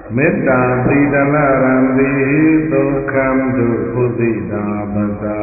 မေတ္တာတိတလရံတိဒုက္ခံတုပုသိတာပတာ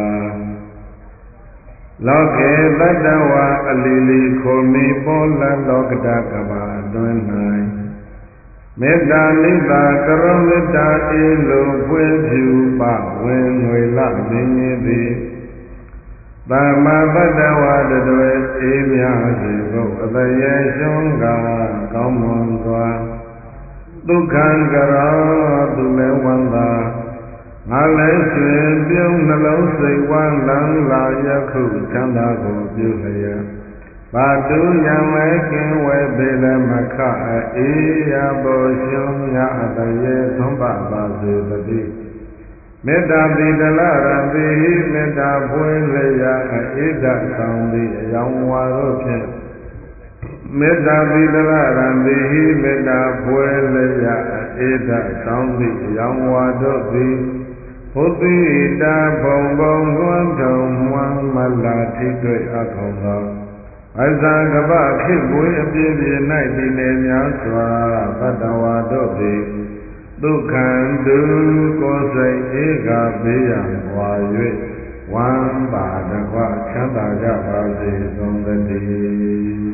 လောကေတတ္တဝါအလီလီခိုမီပေါ်လလောကတကဘာအတွင်း၌မေတ္တာနိဗ္ဗာကရောမေတ္တာအေလိုပွင့်ဖြူပဝင်ငွေလမင်းကြီးသည်သမ္မာတတ္တဝါတတွေအေးမြစေဖို့အတရေရှုံးကကောင်းမွန်စွာဒုက္ခံကရောသူလည်းဝန္တာငါလည်းရွှင်ပြုံးနှလုံးစိတ်ဝမ်းလန်းလာယခုချမ်းသာကိုပြုလျက်ဘာတူရံလည်းကင်းဝဲပေလည်းမခအေးရပေါ်ရှုံးရအတရေသွန်ပါစေတည်းမေတ္တာတိတလရံတိမေတ္တာပွင့်လျက်အေဒဆောင်သည်အယောင်ဝါတို့ဖြင့်မေတ္တာတိတလရံတိမေတ္တာပွင့်လျက်အေဒဆောင်သည်အယောင်ဝါတို့သည်ဘုသိတာဘုံဘုံလွှမ်းထုံမွမ်းမလာထိတွေ့အထုံသောအဇာကပခေပွေအပြည့်ပြည့်၌ဒီနေများစွာတတ္တဝါတို့သည်ဒုက္ခံတုကိုယ်စိတ်ဧကဘေးရန်ပွာ၍ဝမ်းပါတကွချမ်းသာကြပါစေသုံးတည်း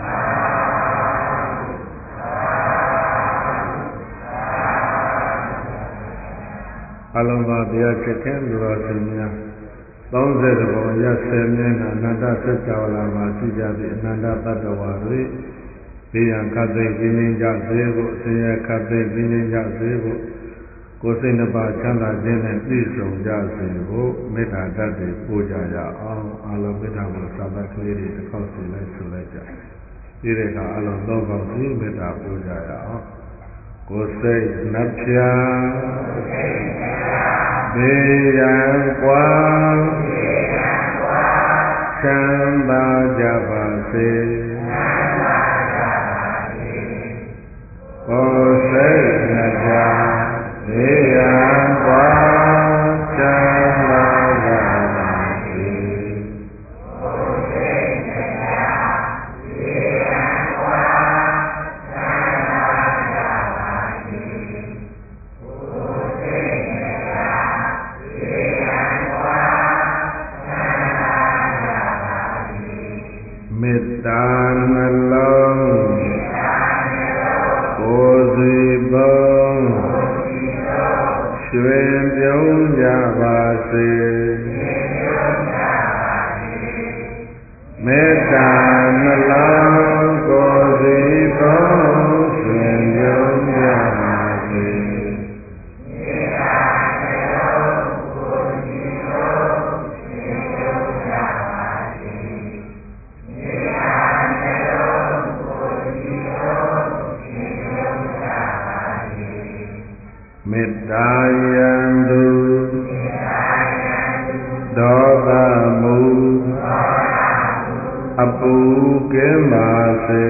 အလုံးစုံတရားချစ်ခင်လူတော်ရှင်များ30ဘုံရ10မျက်နှာအနန္တစัจ java လာမှာရှိကြသည့်အနန္တတတ္တဝါတွေဘေးရန်ခတ်သိမ်းခြင်းကြစေဖို့အစဉ်ရခတ်သိမ်းခြင်းကြစေဖို့ကိုယ်စိတ်နှပါချမ်းသာခြင်းနဲ့ပြည့်စုံကြစေဖို့မေတ္တာဓာတ်တွေပို့ကြရအောင်အလုံးမေတ္တာကိုစာပတ်ကလေးတွေတစ်ခေါက်စီလိုက်ဆိုလိုက်ကြပြီးတဲ့အခါအလုံး3ခေါက်စီမေတ္တာပို့ကြရအောင်ကိုယ်စိတ်နှပြဘေးရန်ကွာချမ်းသာကြပါစေကိုယ်စိတ်နှပြဘေးရန်ကွာချမ်းသာကြပါစေကိုယ်စိတ်နှပြဘေးရန်ကွာချမ်းသာကြပါစေကိုယ်စိတ်နှပြဘေးရန်ကွာချမ်းသာကြပါစေမေတ္တာနှလုံးကိုယ်စီပုံရွှင်ပြုံးကြပါစေမေတ္တာနှလုံးကိုယ်စီပုံရွှင်ပြုံးကြပါစေမေတ္တာနှလုံးကိုယ်စီပုံရွှင်ပြုံးကြပါစေမေတ္တာနှလုံးကိုယ်စီပုံရွှင်ပြုံးကြပါစေမေတ္တာယံသူဒေါသမူအပူကင်းပါစေ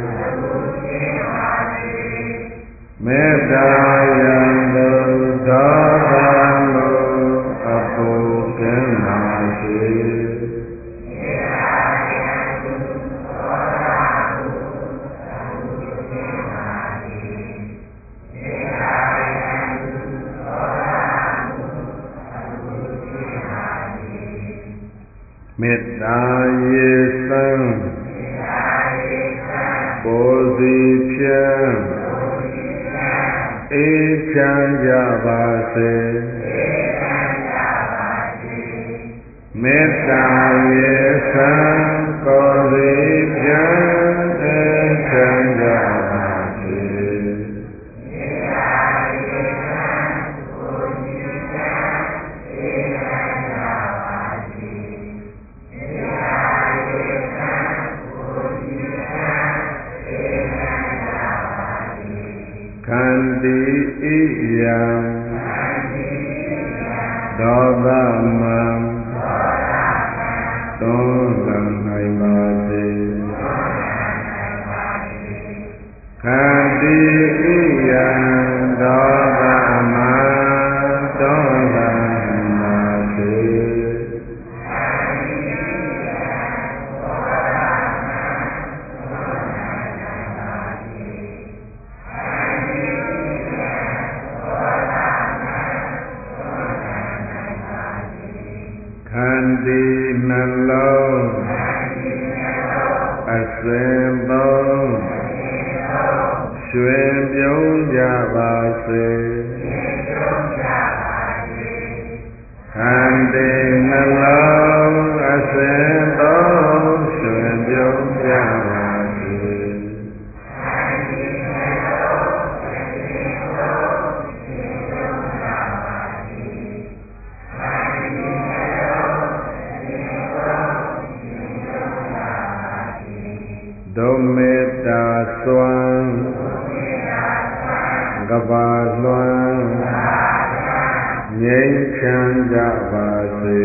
မေတ္တာယံသူဒေါသမူအပူကင်းပါစေမေတ္တာယံသူဒေါသမူအပူကင်းပါစေမေတ္တာယံသူဒေါသမူအပူကင်းပါစေမေတ္တာယေသံကိုယ်စီဖြင့်အေးချမ်းကြပါစေမေတ္တာယေသံကိုယ်စီဖြင့်အေးချမ်းကြပါစေမေတ္တာယေသံကိုယ်စီဖြင့်အေးချမ်းကြပါစေမေတ္တာယေသံကိုယ်စီဖြင့်အေးချမ်းကြပါစေခန္တီဣယံဒေါသမံသွန်လံနိုင်ပါစေခန္တီဣယံဒေါသမံသွန်လံနိုင်ပါစေခရွှင်ပြုံးကြပါစေခန္တီနှလုံးအစဉ်သောရွှင်ပြုံးကြပါစေဒုမေတ္တာစွမ်းကဘာလွှမ်းငြိမ်းချမ်းကြပါစေ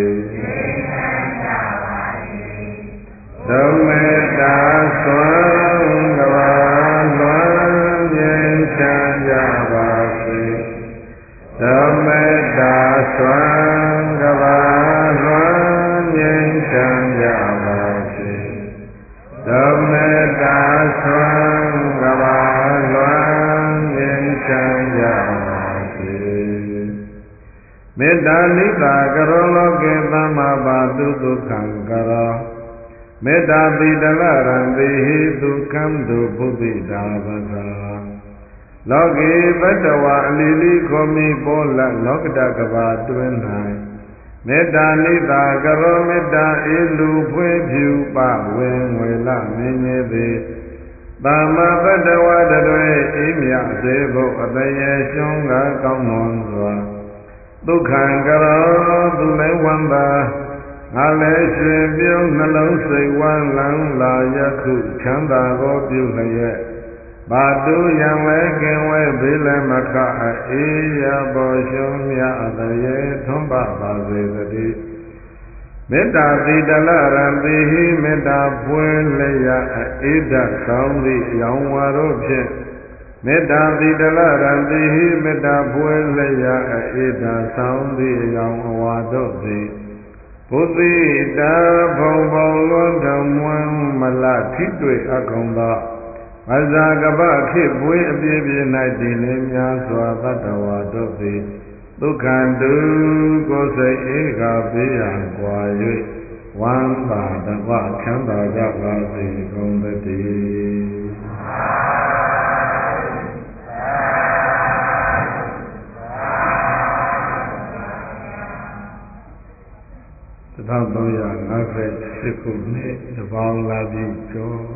ဒုမေတ္တာစွမ်းကဘာလွှမ်းငြိမ်းချမ်းကြပါစေဒုမေတ္တာစွမ်းကဘာလွှမ်းငြိမ်းချမ်းကြပါစေဒုမေတ္တာစွမ်းကဘာလွှမ်းငြိမ်းချမ်းကြပါစေမေတ္တာနိဗ္ဗာကရောလောကေသမ္မာပါတုဒုက္ခံကရောမေတ္တာပိတလရံတိဟိဒုက္ခံဒုဘုဒ္ဓိတာပသာလောကေဘတ္တဝါအလီလီခောမိပေါ်လလောကတကဘာတွင်၌မေတ္တာနိဗ္ဗာကရောမေတ္တာအေလူဖွေးဖြူပဝေငွေလမင်းကြီးသည်သမ္မာဘတ္တဝါတွေအိမ်မြစေဖို့အတရေရှုံးကကောင်းမွန်စွာဒုက္ခံကရောသူလည်းဝမ်းသာငါလည်းရွှင်ပြုံးနှလုံးစိတ်ဝမ်းလန်းလာယခုချမ်းသာကိုပြုလျက်ဘာတူရံလဲကင်ဝဲဘေးလည်းမခအေးရပေါ်ရှုံးမြအတရေထွန်းပပါစေတည်းမေတ္တာတိတလရံတိဟိမေတ္တာပွေလျက်အေဒဆောင်သည့်အယောင်ဝါတို့ဖြင့်မေတ္တာတိတလရံတိဟိမေတ္တာပွေလျက်အေဒဆောင်သည့်အယောင်အဝါတို့သည်ဘုသိတာဘုံဘုံလွန်တော်မွန်းမလထိတွေ့အကုန်သောအဇာကပခေပွေးအပြည့်ပြည့်၌တည်နေများစွာတတ္တဝါတို့သည်ဒုက္ခတုကိုယ်စိတ်ဧကပေးရန်ကွာ၍ဝမ်းသာတကွချမ်းသာကြပါစေကုန်သတည်း1358ခုနှစ်တပေါင်းလာပြီကျော်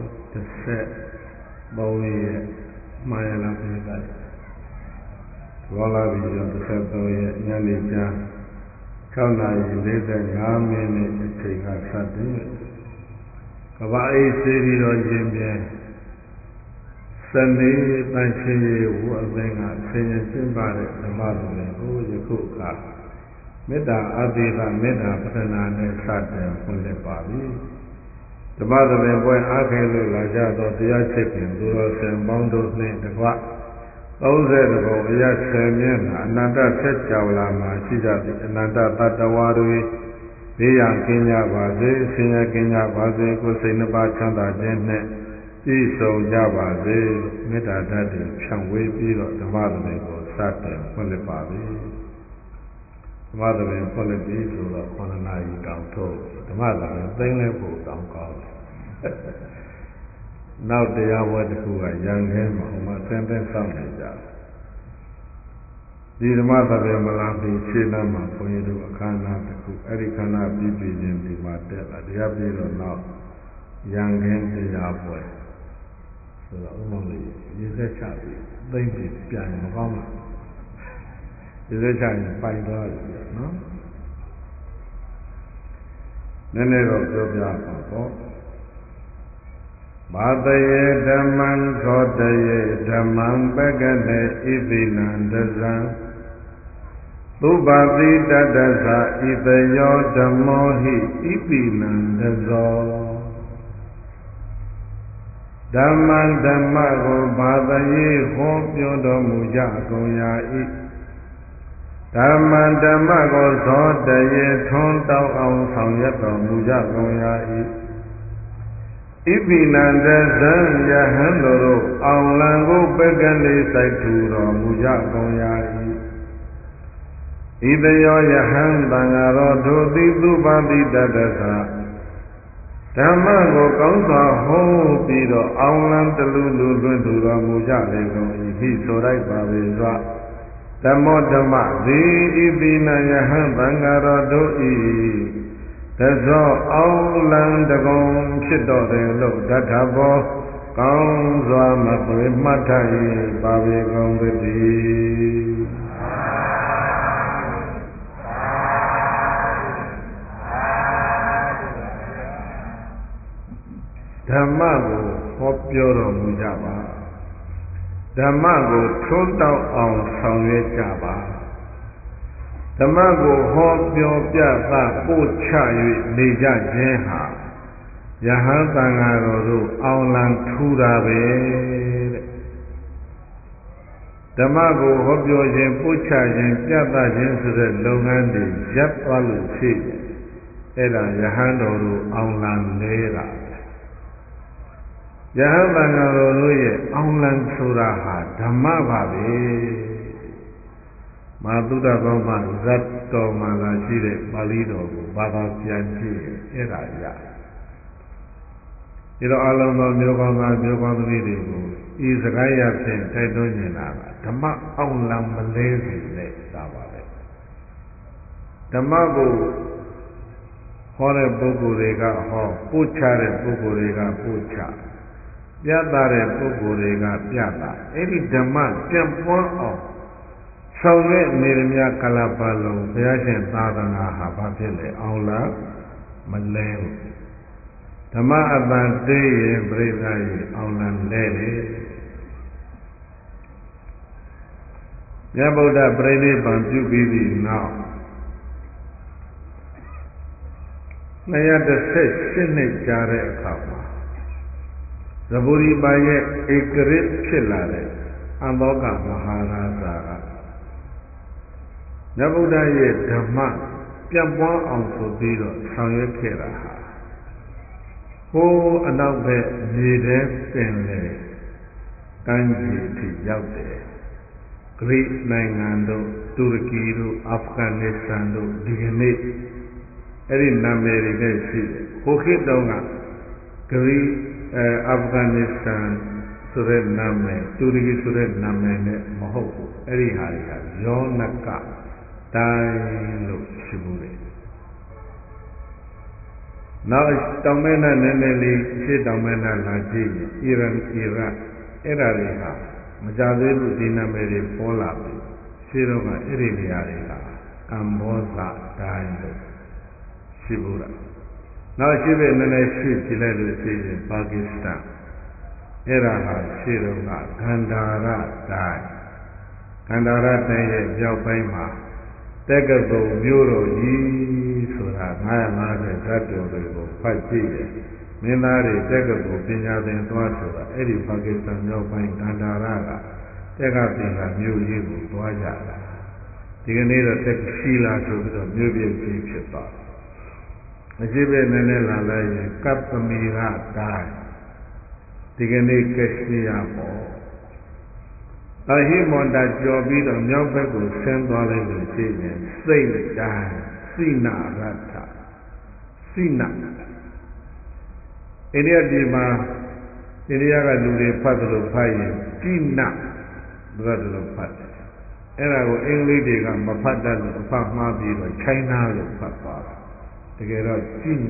13ရက်မှန်ရလားပြည့်တယ်ဘောလာပြီကျော်13ရက်ညနေကျ6နာရီ45မိနစ်အချိန်ကစတင်ကဘာအေးစေရီတော်ခြင်းဖြင့်စနေတန်ရှင်ရေဝအသင်းကဆင်ញင်ကျင်းပတဲ့ဓမ္မသဘင်ကိုယခုအခါမေတ္တာအဘိဓမ္မေတ္တာပဋ္ဌနာနဲ့စတင်ဖွင့်လှစ်ပါပြီဓမ္မသဘင်ပွဲအားခဲလို့လာကြသောတရားချစ်ခင်သူတော်စင်ပေါင်းတို့နှင့်တကွ30ဘုံအရ10မျက်နှာအနန္တဆက်ကြောင်လာမှာရှိကြသည့်အနန္တတတ္တဝါတွေဘေးရန်ကင်းကြပါစေဆင်းရဲကင်းကြပါစေကိုယ်စိတ်နှပါချမ်းသာခြင်းနှင့်ပြည့်စုံကြပါစေလို့မေတ္တာဓာတ်တွေဖြန့်ဝေးပြီးတော့ဓမ္မသဘင်ကိုစတင်ဖွင့်လှစ်ပါပြီဓမ္မသဘင်ဖွင့်လှစ်ပြီးဆိုတော့9နာရီတောင်ထုတ်ဓမ္မသဘင်သိမ့်လဲဖို့တောင်ကောင်းတယ်နောက်တရားပွဲတစ်ခုကရန်ခဲမှာဟိုမှာဆင်းသက်ဆောင်နေကြဒီဓမ္မသဘင်မလာပြီးရှင်းနာမှာဘုန်းကြီးတို့အခမ်းအနားတစ်ခုအဲ့ဒီခန္ဓာပြီးပြီးချင်းဒီမှာတက်လာတရားပြီးတော့နောက်ရန်ခဲတရားပွဲဆိုတော့ဥမ္မာလေးရေစက်ချပြီးသိမ့်ပြီးပြန်မကောင်းလားရေစက်ချရင်ပိုင်သွားပြီနော်နည်းနည်းတော့ပြောပြပါပေါ့ဘာတယေဓမ္မံခောတယေဓမ္မံပက္ကနေဣတိနံဒဇံသုဘတိတတ္တသဣတယောဓမ္မောဟိဣတိနံဒဇောဓမ္မံဓမ္မကိုဘာတယေဟောပြောတော်မူကြကုန်ရာ၏ဓမ္မံဓမ္မကိုသောတယေထွန်းတောင်းအောင်ဆောင်ရွက်တော်မူကြကုန်ရာ၏ဣပိနန္တဇံယဟန်တို့အောင်လံကိုပက္ကနေစိုက်ထူတော်မူကြကုန်ရာ၏ဣတယောယဟန်တံဃာတော်တို့သည်သူပတိတတ္တသဓမ္မကိုကောင်းစွာဟောပြီးတော့အောင်လန်းတလူလူလွင့်ထူတော်မူကြလေကုန်၏ဟိဆိုလိုက်ပါပေစွာဓမ္မောဓမ္မသည်ဣတိနယဟံသံဃာတော်တို့၏တဇောအောင်လန်းတကုံဖြစ်တော်တယ်လို့တထဘောကောင်းစွာမပွေမှတ်ထား၏ပါပေကုန်တည်းဓမ္မကိုဟောပြောတော်မူကြပါဓမ္မကိုထွန်းတောက်အောင်ဆောင်ရွက်ကြပါဓမ္မကိုဟောပြောပြသပို့ချ၍နေကြခြင်းဟာယဟန်သံဃာတော်တို့အောင်လံထူတာပဲတဲ့ဓမ္မကိုဟောပြောခြင်းပို့ချခြင်းပြသခြင်းဆိုတဲ့လုပ်ငန်းတွေရပ်သွားလို့ရှိရင်အဲ့ဒါယဟန်တော်တို့အောင်လံနေတာယဟန်သံဃာတော်တို့ရဲ့အောင်လံဆိုတာဟာဓမ္မပါပဲမာသုဒ္ဓဘောမဇတ်တော်မှာလာရှိတဲ့ပါဠိတော်ကိုဘာသာပြန်ကြည့်ရင်အဲ့ဒါရဒီတော့အလုံးသောမျိုးကောင်းသားမျိုးကောင်းသမီးတွေကိုဤစကားရဖြင့်တိုက်တွန်းနေတာကဓမ္မအောင်လံမလဲစေနဲ့ဒါပါပဲဓမ္မကိုဟောတဲ့ပုဂ္ဂိုလ်တွေကဟောပို့ချတဲ့ပုဂ္ဂိုလ်တွေကပို့ချပြသတဲ့ပုဂ္ဂိုလ်တွေကပြသအဲ့ဒီဓမ္မပြန့်ပွားအောင်ဆောင်ရွက်နေမြတ်ကလပတ်လုံးဘုရားရှင်သာသနာဟာဘာဖြစ်လဲအောင်လားမလဲဘူးဓမ္မအတန်တေးရင်ပြိဿရေအောင်လံလဲလေမြတ်ဗုဒ္ဓပြိဋိဘံပြုပြီးသည့်နောက်218နှစ်ကြာတဲ့အခါမှာသဗ္ဗူရိပါရဲ့ဧကရစ်ဖြစ်လာတဲ့အန္တောကမဟာရာဇာကမြတ်ဗုဒ္ဓရဲ့ဓမ္မပြန့်ပွားအောင်ဆိုပြီးတော့ဆောင်ရွက်ခဲ့တာဟာဟိုးအနောက်ဘက်မြေထဲပင်လေကမ်းခြေထိရောက်တယ်ဂရိနိုင်ငံတို့တူရကီတို့အာဖဂန်နစ္စတန်တို့ဒီကနေ့အဲ့ဒီနာမည်တွေနဲ့ရှိတယ်ဟိုခေတ်တုန်းကဂရိအာဖဂန်နစ္စတန်ဆိုတဲ့နာမည်တူရကီဆိုတဲ့နာမည်နဲ့မဟုတ်ဘူးအဲ့ဒီဟာတွေကယောနကတိုင်းလို့ရှိဘူးတယ်နောက်တောင်မဲနာနည်းနည်းလေးရှေ့တောင်မဲနာလာကြည့်ရင်အီရန်အီရတ်အဲ့ဒါတွေဟာမကြသေးဘူးဒီနာမည်တွေပေါ်လာပြီရှေ့တော့ကအဲ့ဒီနေရာတွေကကမ္ဘောဇတိုင်းလို့ရှိဘူးလားနောက်ရှိပဲနည်းနည်းရှိကြည့်လိုက်လို့ရှိရင်ပါကစ္စတန်အဲ့ဒါဟာရှေ့တော့ကဂန္ဓာရတိုင်းဂန္ဓာရတိုင်းရဲ့မြောက်ပိုင်းမှာတက္ကသိုလ်မြို့တော်ကြီးဆိုတာ950ဇတ်တော်တွေကိုဖတ်ကြည့်တယ်မင်းသားတွေတက္ကသိုလ်ပညာသင်သွားဆိုတာအဲ့ဒီပါကစ္စတန်မြောက်ပိုင်းဂန္ဓာရကတက္ကသီလာမြို့ကြီးကိုသွားကြတာဒီကနေ့တော့တက်ရှိလာဆိုပြီးတော့မြို့ပြကြီးဖြစ်သွားတယ်အရှိပဲနည်းနည်းလာလိုက်ရင်ကပ္ပမီရတိုင်းဒီကနေ့ကက်ရှမီးယားပေါ့အဟိမန္တကျော်ပြီးတော့မြောက်ဘက်ကိုဆင်းသွားလိုက်လို့ရှိရင်စိတ်တိုင်းစိနရထစိနအိန္ဒိယပြည်မှာအိန္ဒိယကလူတွေဖတ်တယ်လို့ဖတ်ရင်ကိနဘယ်လိုဖတ်တယ်အဲ့ဒါကိုအင်္ဂလိပ်တွေကမဖတ်တတ်လို့အဖတ်မှားပြီးတော့ချိုင်းနာလို့ဖတ်သွားတာတကယ်တော့ကိန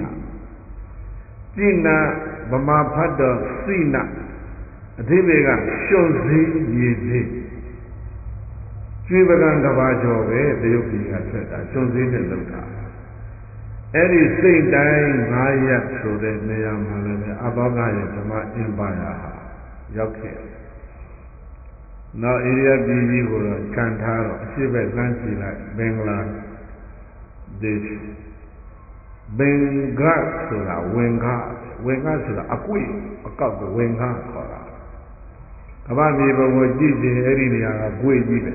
ဗမာဖတ်တော့စိနအဓိပ္ပာယ်ကရှုံစည်းမြေသေးကျွေးပကံကဘာကျော်ပဲတရုတ်ပြည်ကဆက်တာရှုံစည်းနဲ့လောက်တာအဲ့ဒီစိတ်တိုင်း9ရပ်ဆိုတဲ့နေရာမှာလည်းအဘောကရဲ့ဓမ္မအင်ပါယာဟာရောက်ခဲ့နောက်အိန္ဒိယပြည်ကြီးကိုတော့ခြံထားတော့အရှိဘက်လမ်းကြည့်လိုက်ဘင်္ဂလားဒေ့ရှ်ဘင်္ဂဆိုတာဝင်္ဂဆိုတာအကွေ့အကောက်ကိုဝင်္ဂခေါ်တာကမ္ဘာမြေပုံကိုကြည့်ရင်အဲ့ဒီနေရာကကွေ့ကြီးပဲ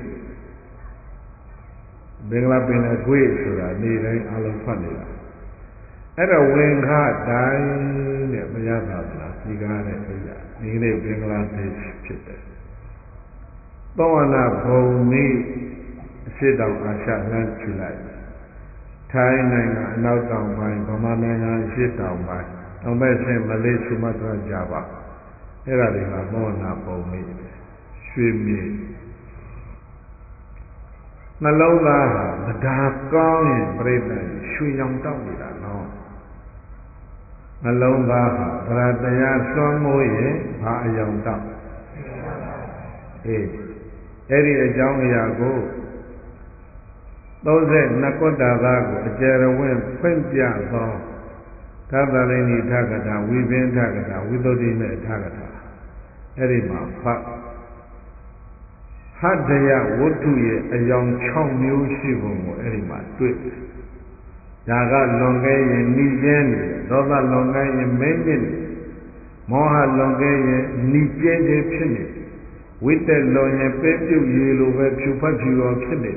ဘင်္ဂလားပင်လယ်ကွေ့ဆိုတာနေတိုင်းအလုံးဖတ်နေတာအဲ့တော့ဝင်္ဂတိုင်းတဲ့ဘုရားသာသနာကြီးကားတဲ့အဲ့ဒါဒီနေ့ဘင်္ဂလားဒေ့ရှ်ဖြစ်တယ်သောဝနာဘုံနီးအရှိတောင်အာရှလမ်းကြည့်လိုက်ထိုင်းနိုင်ငံအနောက်တောင်ပိုင်းဗမာနိုင်ငံအရှေ့တောင်ပိုင်းအောင်မဲ့ဆင်မလေးစုမတရာကြပါအဲ့ဒါတွေကသောနာပုံမိရွှေမြေနှလုံးသားဟာတရားကောင်းရင်ပြိတ္တရွှေရောင်တောက်နေတာနော်နှလုံးသားဟာတရားတရားလွှမ်းမိုးရင်ဘာအယောင်တောက်အေးအဲ့ဒီအကြောင်းအရာကို32ကွတ္တာသားကိုအကျယ်ရဝင့်ဖွင့်ပြသောသဗ္ဗလိနိထကထာဝိပင်ထကထာဝိသုဒ္ဓိမေထကထာအဲ့ဒီမှာဖတ်ဟတ္တယဝတ္ထုရဲ့အယောင်6မျိုးရှိပုံကိုအဲ့ဒီမှာတွေ့ဒါကလွန်ကဲရင်နှီးကျဲနေတယ်ဒေါသလွန်ကဲရင်မင်းညစ်နေမောဟလွန်ကဲရင်နှီးကျဲကျဲဖြစ်နေဝိတ္တလွန်ရင်ပဲပြုတ်ရည်လိုပဲဖြူဖတ်ဖြူရောဖြစ်နေ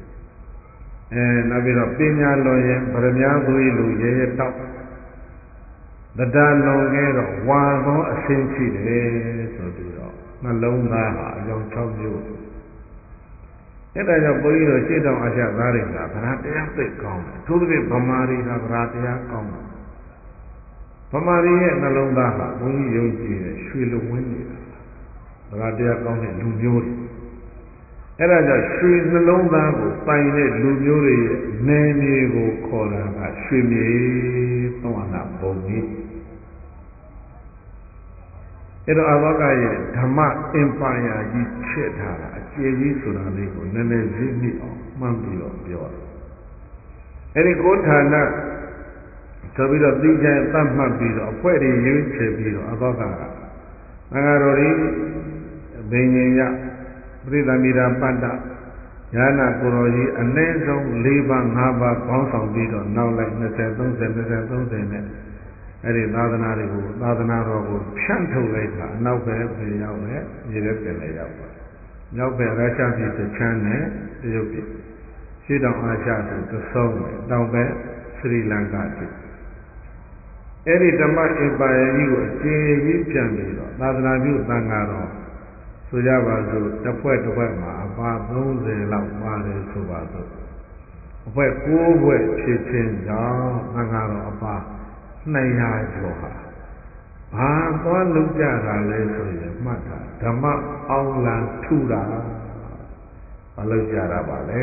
နောက်ပြီးတော့ပညာလွန်ရင်ဗရမ ्या သွေးလိုရဲရဲတောက်တရားလွန်ခဲ့တော့ဝါသောအဆင်းရှိတယ်ဆိုပြီးတော့နှလုံးသားဟာအကြောင်း6မျိုးအဲ့ဒါကြောင့်ဘုန်းကြီးတို့ရှေ့တောင်အာရှသားတွေကဗราတရားသိကောင်းတယ်အထူးသဖြင့်ဗမာတွေကဗราတရားကောင်းတယ်ဗမာတွေရဲ့နှလုံးသားဟာဘုန်းကြီးယုံကြည်တယ်ရွှေလိုဝင်းနေတာဗราတရားကောင်းတဲ့လူမျိုးတွေအဲ့ဒါကြောင့်ရွှေနှလုံးသားကိုပိုင်တဲ့လူမျိုးတွေရဲ့နယ်မြေကိုခေါ်တာကရွှေမြေသောနာဘုံကြီးအဲ့တော့အဘောကရဲ့ဓမ္မအင်ပါယာကြီးချဲ့ထားတာအကျေကြီးဆိုတာလေးကိုနည်းနည်းသိမိအောင်မှန်းပြီးတော့ပြောတာအဲ့ဒီကိုဌာနဆိုပြီးတော့သိချင်သတ်မှတ်ပြီးတော့အဖွဲ့တွေရွေးချယ်ပြီးတော့အဘောကသံဃာတော်တွေဘိညာယပရိသမီရာပတ္တညာနာကိုရောကြီးအနည်းဆုံး4ပါး5ပါးပေါင်းဆောင်ပြီးတော့နောက်လိုက်20 30 20 30နဲ့အဲ့ဒီသာသနာတွေကိုသာသနာတော်ကိုဖြန့်ထုတ်လိုက်တာအနောက်ဘက်ပြေရောက်တယ်မြေထဲပင်လည်းရောက်ပါတယ်မြောက်ဘက်ရုရှားပြည်တချမ်းနဲ့တရုတ်ပြည်ရှေ့တောင်အာရှဆိုသဆုံးပဲတောင်ဘက်စရီလင်္ကာပြည်အဲ့ဒီဓမ္မအင်ပါယာကြီးကိုအကျေကြီးပြန်ပြီးတော့သာသနာပြုသံဃာတော်ဆိုကြပါစို့တစ်ဖွဲ့တစ်ဖွဲ့မှာအပါ30လောက်ပါတယ်ဆိုပါစို့အဖွဲ့9ဖွဲ့ဖြစ်ခြင်းကြောင့်သံဃာတော်အပါ200ကျော်ဟာဘာသွားလုပ်ကြတာလဲဆိုရင်မှတ်တာဓမ္မအောင်လံထူတာဘာလုပ်ကြတာပါလဲ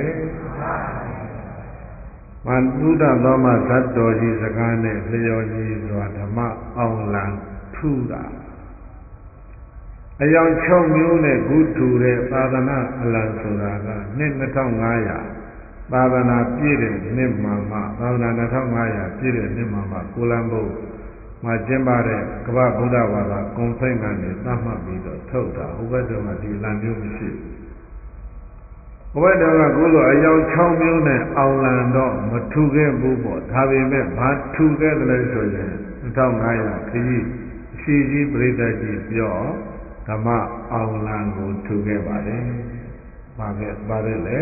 မန္တုဒ္ဒသောမဇတ်တော်ကြီးစကားနဲ့လျော်ကြီးစွာဓမ္မအောင်လံထူတာအယောင်6မျိုးနဲ့ခုထူတဲ့သာသနာအလံဆိုတာကနှစ်2500သာသနာပြည့်တဲ့နှစ်မှမှသာသနာ2500ပြည့်တဲ့နှစ်မှမှကိုလံဘုံမှာကျင်းပတဲ့ကမ္ဘာဗုဒ္ဓဘာသာကွန်ဖရင့်ကနေသတ်မှတ်ပြီးတော့ထုတ်တာဟိုဘက်တုန်းကဒီအလံမျိုးမရှိဘူးဟိုဘက်တုန်းကကုသိုလ်အယောင်6မျိုးနဲ့အောင်လံတော့မထူခဲ့ဘူးပေါ့ဒါပေမဲ့ဘာထူခဲ့တယ်လဲဆိုရင်2500ခရီးအရှိကြီးပြိတ္တကြီးပြောဓမ္မအောင်လံကိုထူခဲ့ပါတယ်ပါတယ်လေ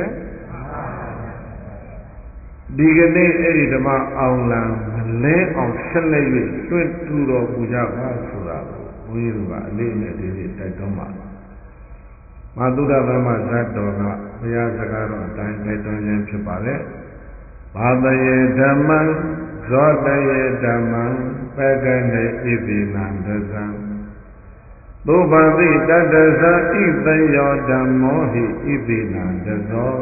ဒီကနေ့အဲ့ဒီဓမ္မအောင်လံမလဲအောင်ဆက်လက်၍လွှင့်ထူတော်မူကြပါဆိုတာကိုဘုန်းကြီးတို့ကအလေးအနက်ဒီနေ့တိုက်တွန်းပါမသုဒ္ဓသမဇတ်တော်ကဘုရားစကားတော်အတိုင်းတိုက်တွန်းခြင်းဖြစ်ပါတယ်ဘာတယေဓမ္မံဇောတယေဓမ္မံပကနေဣတိနံဒဇံသုဘတိတတ္တဇာဣသယောဓမ္မောဟိဣတိနံဒဇော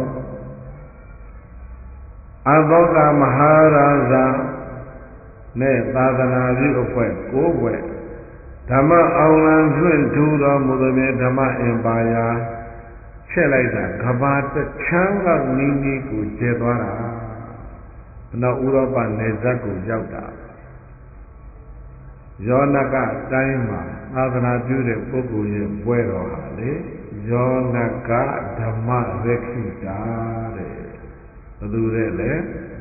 အဘောကမဟာရာဇာနဲ့သာသနာပြုအဖွဲ့9ဖွဲ့ဓမ္မအောင်လံလွှင့်ထူတော်မူသည်ဖြင့်ဓမ္မအင်ပါယာချက်လိုက်တာကဘာတချမ်းလောက်နီးနီးကိုကျဲသွားတာနောက်ဥရောပနယ်စပ်ကိုရောက်တာယောနကတိုင်းမှာသာသနာပြုတဲ့ပုဂ္ဂိုလ်ရဲ့ပွဲတော်ဟာလေယောနကဓမ္မရခိတာတဲ့ဘယ်သူတဲ့လဲ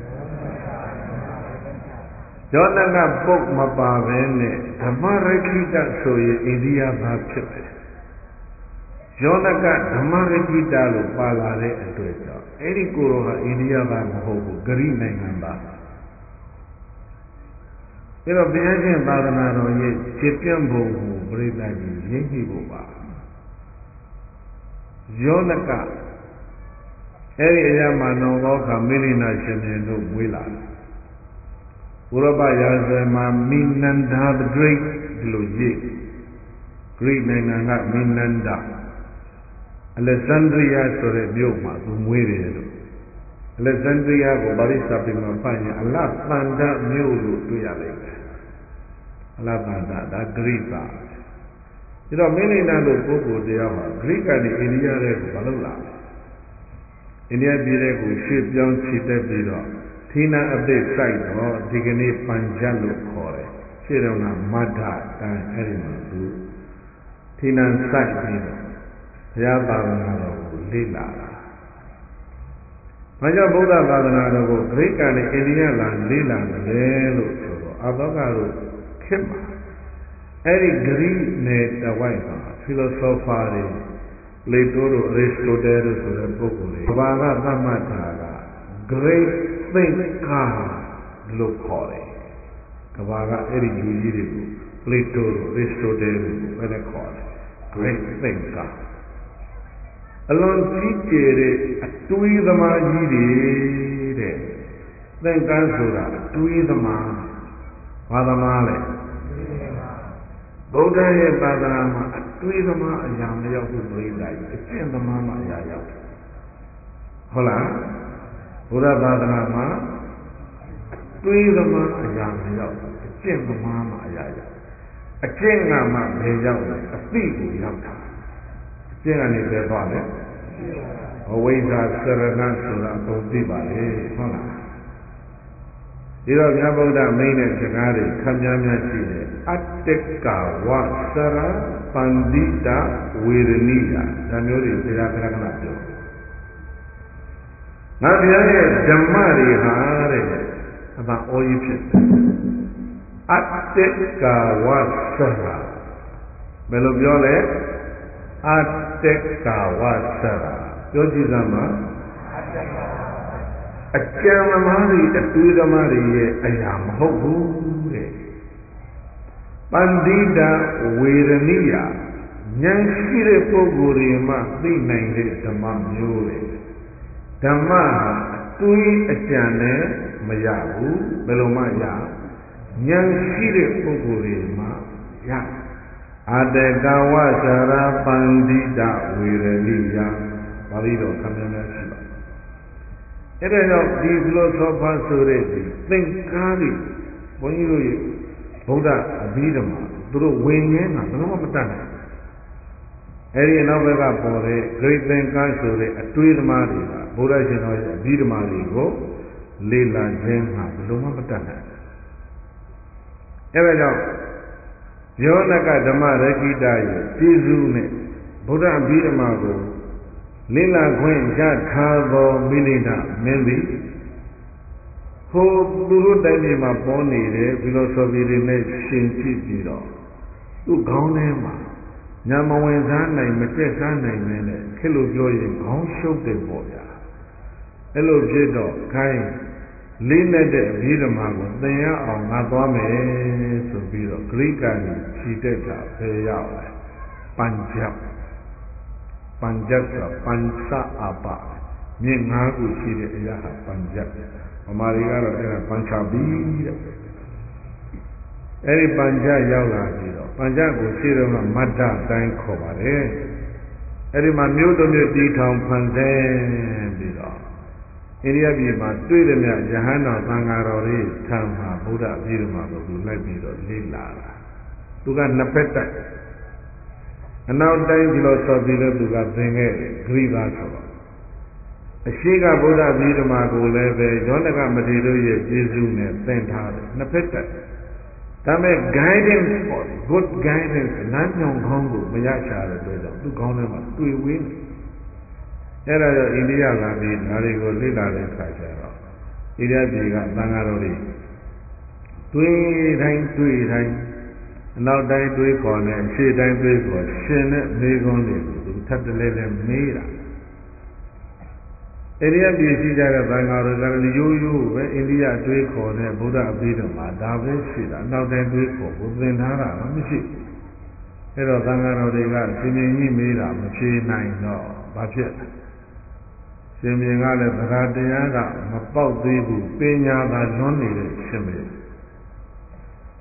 ယောနကပုတ်မပါဘဲနဲ့ဓမ္မရခိတဆိုရင်အိန္ဒိယဘာဖြစ်တယ်ယောနကဓမ္မရခိတလို့ပါလာတဲ့အတွက်ကြောင့်အဲ့ဒီကိုယ်တော်ဟာအိန္ဒိယဘာမဟုတ်ဘူးဂရိနိုင်ငံသားအဲ့တော့ဘုရားရှင်သာသနာတော်ရဲ့ခြေပြန့်ပုံကိုပြိဿကြီးရင်းကြည့်ဖို့ပါယောနကအဲ့ဒီအရာမှာနောဘောကမေလိနာရှင်မြင်တို့မွေးလာ Uropa Yazama Minanda the Great Logic Greek Nanga Minanda Alexandria Sore Bioma Mwere Alexandria go Barisa Pimapanya Allah Panda Mulu to Yaleka Allah Panda that Greek you know many Nando Pogo de Ava Greek and India Balula India Birego ship young cheated Biro Tina a bit side or Digani Panjalo Kore Chirona Mada Dan Erimandu Tina side Biro Yabana Lila Maja Buddha Badana Greek and India land Lila Lelo Soro Abagaru Kima Eri Greek net the wife philosopher Plato Aristotle Sura Pogore Baga Ramataga Great thinker Lokore Kabaga Eri Jujiru Plato Aristotle when I call great thinker Along teacher Tui the Majiri then Gansura Tui the Ma Vadamale Buddha Badama Tui the Ma Yamaya who believe that it's the Mama Yaya Hola Buddha Badama Tui the Ma Yamaya it's the Mama Yaya a Chingama Beja a people Yaka Chingani Bebale always are Serena Sura Bobibale Hola Ira Yaboda Maine Jagari Kamyamya Chile Ateka Wasara Pandita Wirnia Damuri Pirakanato Nadia Damari Hare about all you Ateka Wasara Belobiole Ateka Wasara Yojizama A Chamamari, a Tuidamari, a Yamahobu, Pandita, Wirania, Yanshire Pogurima, the name Dama Mure, Damaha, Tui Achane, Mayabu, Belomaya, Yanshire Pogurima, Ya, Adegawa Shara Pandita, Wirania, Valido, Kamena Shiba. It is not the philosophers already. Think Kali. When you Buddha Abhidhamma, through Wayne, no Matana. Eri Novega Pore, great thinkers already, a Tuidamari, Buddha Shinoy, Abhidhamari go, Lila Jenha, Loma Matana. Ever know, Yonaka Dama Reki Dai, Tizune, Buddha Abhidhamma Lila Gwen Jatavo Milina Mendi Ho Duru Danima Boni, philosophy nation Chipiro. Tu Gaunema Yamawenzana, Metresana, Hello Joy, Gong Show de Boya. Hello Jedo, Kai Lina de Vidamago, they are on Nadome, so Biro, Greek and Chiteta, Payao, Panjab. Panjasa, Pansa Apa, Ningagu Chide Yaha Panjab, Omarigaro era Panchabi. Eri Panja Yaula Biro, Panjago Sirona Mada Dine Kobare, Eri Mamudo Muti Town Panzen Biro. India Bima, Tuidemia, Jahana, Bangarori, Tama, Buddha, Birma, Biro, Lila. Tuga Napeta. And now time philosophy to got thing Griva Solo. A Shiga Buddha Vidamago leve, Jonaga Material Jizune, Pentad, Napeta. Tame guidance for good guidance, Lanyon Congo, Mayasha, to Gonema, to win. Era India Labi, Narigo, Lila, Kajaro. India Biga, Bangarori. Tui time. Now time to a corner, she time to a corner, Shin, Megon, to Tatalele Mira. Area BC Bangar, you, India to a corner, Buddha Abidama, David Shida, now time to a corner, then Hara, Michi. Hello, Bangaro, they got Simi Mira, Machi 9, no, Bachet. Simi Gale, Radiaga, Mapau Dibu, Pena, the Lonely Shimmy.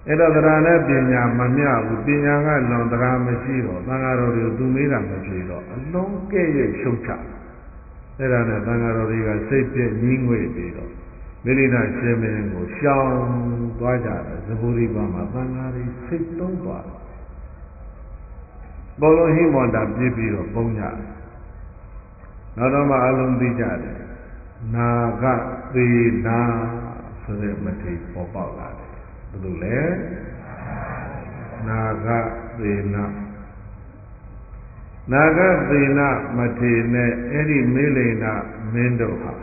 အဲ့တော့တရားနဲ့ပညာမမျှဘူးပညာကလွန်တရားမရှိတော့သံဃာတော်တွေသူမေးတာမဖြေတော့အလုံးကဲ့ရဲ့ရှုံချအဲ့ဒါနဲ့သံဃာတော်တွေကစိတ်ပြည့်ညှင်းငွေ့ပြီးတော့မိရိဒရှင်မင်းကိုရှောင်သွားကြတယ်သဘူရိပါမှာသံဃာတွေစိတ်သုံးသွားတယ်ဘောလုံးဟိမန္တာပြည့်ပြီးတော့ပုံကြတယ်နောက်တော့မှအလုံးသိကြတယ်နာဂသေနာဆိုတဲ့မထေပေါ်ပေါက်လာတယ်ဘယ်လိုလဲနာဂသေနာနာဂသေနာမထေနဲ့အဲ့ဒီမေလိန်နာမင်းတို့ဟာ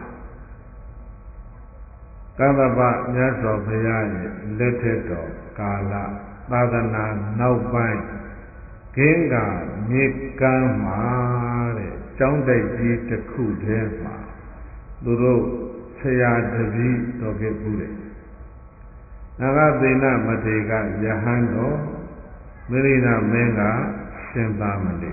ကမ္မပမြတ်စွာဘုရားရဲ့လက်ထက်တော်ကာလသာသနာနောက်ပိုင်းဂင်္ဂါမြေကမ်းမှာတဲ့ကျောင်းတိုက်ကြီးတစ်ခုထဲမှာသူတို့ဆရာတပည့်တော်ခဲ့ဘူးတဲ့နာဂသေနမထေကယဟန်တော်မိရိဏမင်းကရှင်သာမဏေ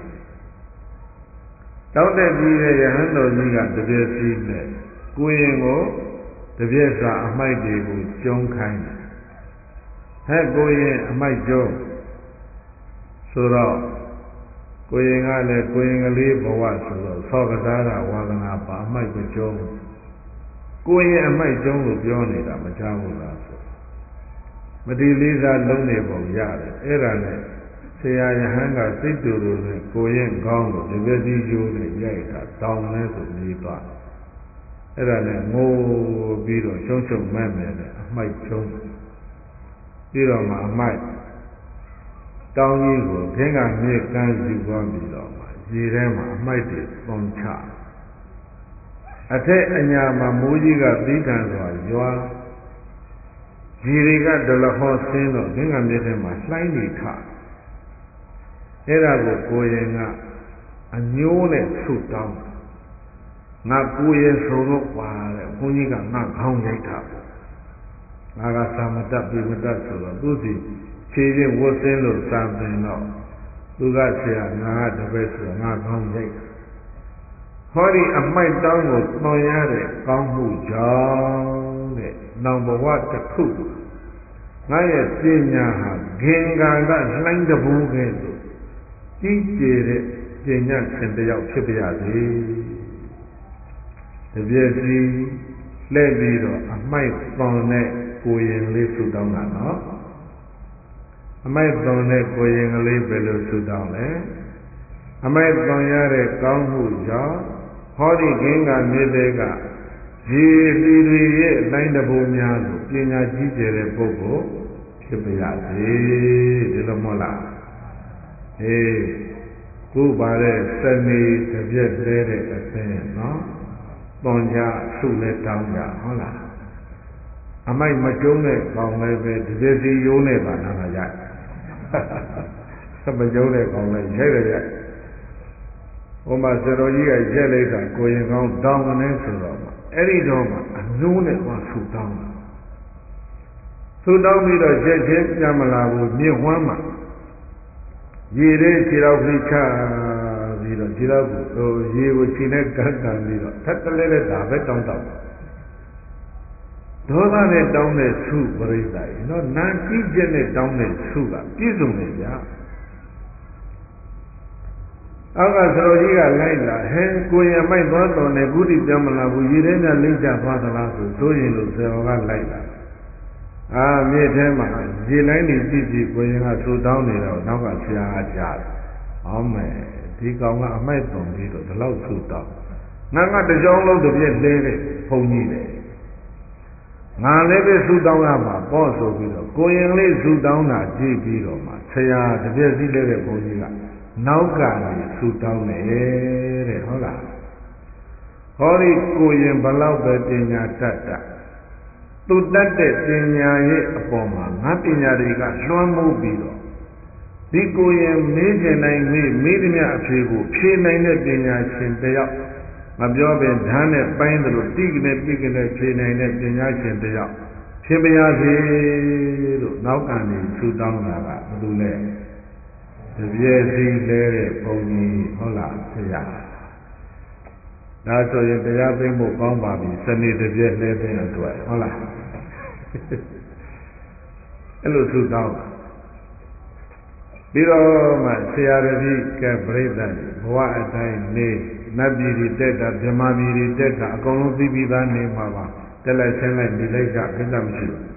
တောက်တဲ့ကြီးတဲ့ယဟန်တော်ကြီးကတပြည့်စီနဲ့ကိုရင်ကိုတပြည့်စာအမိုက်တွေကိုကျုံခိုင်းတယ်ဟဲ့ကိုရင်အမိုက်ကျုံဆိုတော့ကိုရင်ကလည်းကိုရင်ကလေးဘဝဆိုတော့သောကစားတာဝါဒနာပါအမိုက်မကျုံကိုရင်အမိုက်ကျုံလို့ပြောနေတာမကြားဘူးလားဆိုမတိလေးစားလုံးနေပုံရတယ်အဲ့ဒါနဲ့ဆရာယဟန်ကစိတ်တူတူနဲ့ကိုရင်ကောင်းလို့ဒီပတိယိုးနဲ့ရိုက်တာတောင်းလဲဆိုနေသွားအဲ့ဒါနဲ့ငိုပြီးတော့ရှုံရှုံမဲ့မဲ့နဲ့အမိုက်ကျုံပြီးတော့မှအမိုက်တောင်းကြီးကိုခင်းကမြေကမ်းယူသွားပြီးတော့မှရေထဲမှာအမိုက်တွေပုံချအထက်အညာမှာမိုးကြီးကသီးခံစွာရွာရေတွေကဒလဟောဆင်းတော့ခင်းကမြေထဲမှာလှိုင်းနေထအဲ့ဒါကိုကိုရင်ကအညိုးနဲ့ဆုတောင်းငါကိုရင်ဆိုတော့ပါတဲ့ဘုန်းကြီးကငါခေါင်းရိုက်တာပေါ့ငါကသာမတတ်ပြမတတ်ဆိုတော့သူစီခြေချင်းဝတ်ဆင်းလို့စာသင်တော့သူကဆရာငါကတပည့်ဆိုတော့ငါခေါင်းရိုက်ဟောဒီအမိုက်တောင်းကိုသွန်ရတဲ့ကောင်းမှုကြောင့်တဲ့နောင်ဘဝတစ်ခုငါရဲ့ပညာဟာဂင်္ဂါကလှိုင်းတဘိုးကဲ့သို့ကြီးကျယ်တဲ့ပညာရှင်တစ်ယောက်ဖြစ်ပါရစေတပြည့်စီလှည့်ပြီးတော့အမိုက်သွန်တဲ့ကိုရင်လေးဆုတောင်းတာနော်အမိုက်သွန်တဲ့ကိုရင်ကလေးဘယ်လိုဆုတောင်းလဲအမိုက်သွန်ရတဲ့ကောင်းမှုကြောင့်ဟောဒီဂင်္ဂါမြေတွေကရေလီတွေရဲ့လိုင်းတဘိုးများလို့ပညာကြီးကျယ်တဲ့ပုဂ္ဂိုလ်ဖြစ်ပါရစေဒီလိုမဟုတ်လားအေးခုပါတဲ့စနေတပြက်သေးတဲ့အသင်းနော်သွန်ကြဆုနဲ့တောင်းကြဟုတ်လားအမိုက်မကျုံးတဲ့ကောင်းလည်းပဲဒီပစ္စည်းရိုးနဲ့ပါနားရိုက်မကျုံးတဲ့ကောင်းလည်းရိုက်ရရိုက်ဟိုမှာစတော်ကြီးကရက်လိုက်တာကိုရင်ကောင်းတောင်းကနေဆိုတော့မှအဲ့ဒီတော့မှအနှိုးနဲ့သွားဆူတောင်းတာဆူတောင်းပြီးတော့ချက်ချင်းပြန်မလာဘူးမြေဝမ်းမှာရေတဲ့ခြေတော်ဖိချပြီးတော့ခြေတော်ကိုရေကိုခြေနဲ့ကပ်ကန်ပြီးတော့ထပ်တလဲလဲဒါပဲတောင်းတောင်းဒေါသနဲ့တောင်းတဲ့ဆုပရိသတ်နော်နာကြည့်ချက်နဲ့တောင်းတဲ့ဆုကပြည့်စုံတယ်ဗျာအောက်ကဆရာကြီးကလိုက်လာဟဲကိုရင်မိုက်သွားတော်နဲ့ကုတိပြောင်းမလာဘူးရေထဲနဲ့လိမ့်ချသွားသလားဆိုရင်လို့ဆရာကလိုက်လာအာမြေထဲမှာရေလိုင်းနေကြည့်ကြည့်ကိုရင်ကဆူတောင်းနေတော့နောက်ကဆရာကကြားတယ်ဟောမယ်ဒီကောင်ကအမိုက်သွန်ပြီးတော့ဒီလောက်ဆူတောင်းငါကတကြောင်လုံးတစ်ပြက်လဲတဲ့ဘုံကြီးတယ်ငါလည်းပဲဆူတောင်းရမှာပေါ့ဆိုပြီးတော့ကိုရင်လေးဆူတောင်းတာကြည့်ပြီးတော့မှဆရာတစ်ပြက်စီးလဲတဲ့ဘုံကြီးကနောက်ကနေဆူတောင်းတယ်တဲ့ဟုတ်လားဟောဒီကိုရင်ဘလောက်ပဲပညာတတ်တာသူတတ်တဲ့ပညာရဲ့အပေါ်မှာငါပညာတွေကလွှမ်းမိုးပြီးတော့ဒီကိုရင်မေးကျင်နိုင်မေးသည်များအဖြေကိုဖြေနိုင်တဲ့ပညာရှင်တယောက်မပြောပင်ဓာတ်နဲ့ပိုင်းသလိုတိကနေပြိကနေဖြေနိုင်တဲ့ပညာရှင်တယောက်ဖြစ်ပါရစေလို့နောက်ကနေဆူတောင်းတာကဘယ်လိုလဲတပြည့်စီလဲတဲ့ဘုံကြီးဟုတ်လားဆရာဒါဆိုရင်တရားသိဖို့ကောင်းပါပြီစနေတပြည့်လဲတဲ့အတွက်ဟုတ်လားအဲ့လိုဆုတောင်းပြီးတော့မှဆရာတပည့်ကပြိဿတ်ဘဝအတိုင်းနေနတ်ပြည်တွေတက်တာဗြဟ္မာပြည်တွေတက်တာအကုန်လုံးသိပြီးသားနေမှာပါတက်လိုက်ဆင်းလိုက်နေလိုက်ကြကိစ္စမရှိဘူး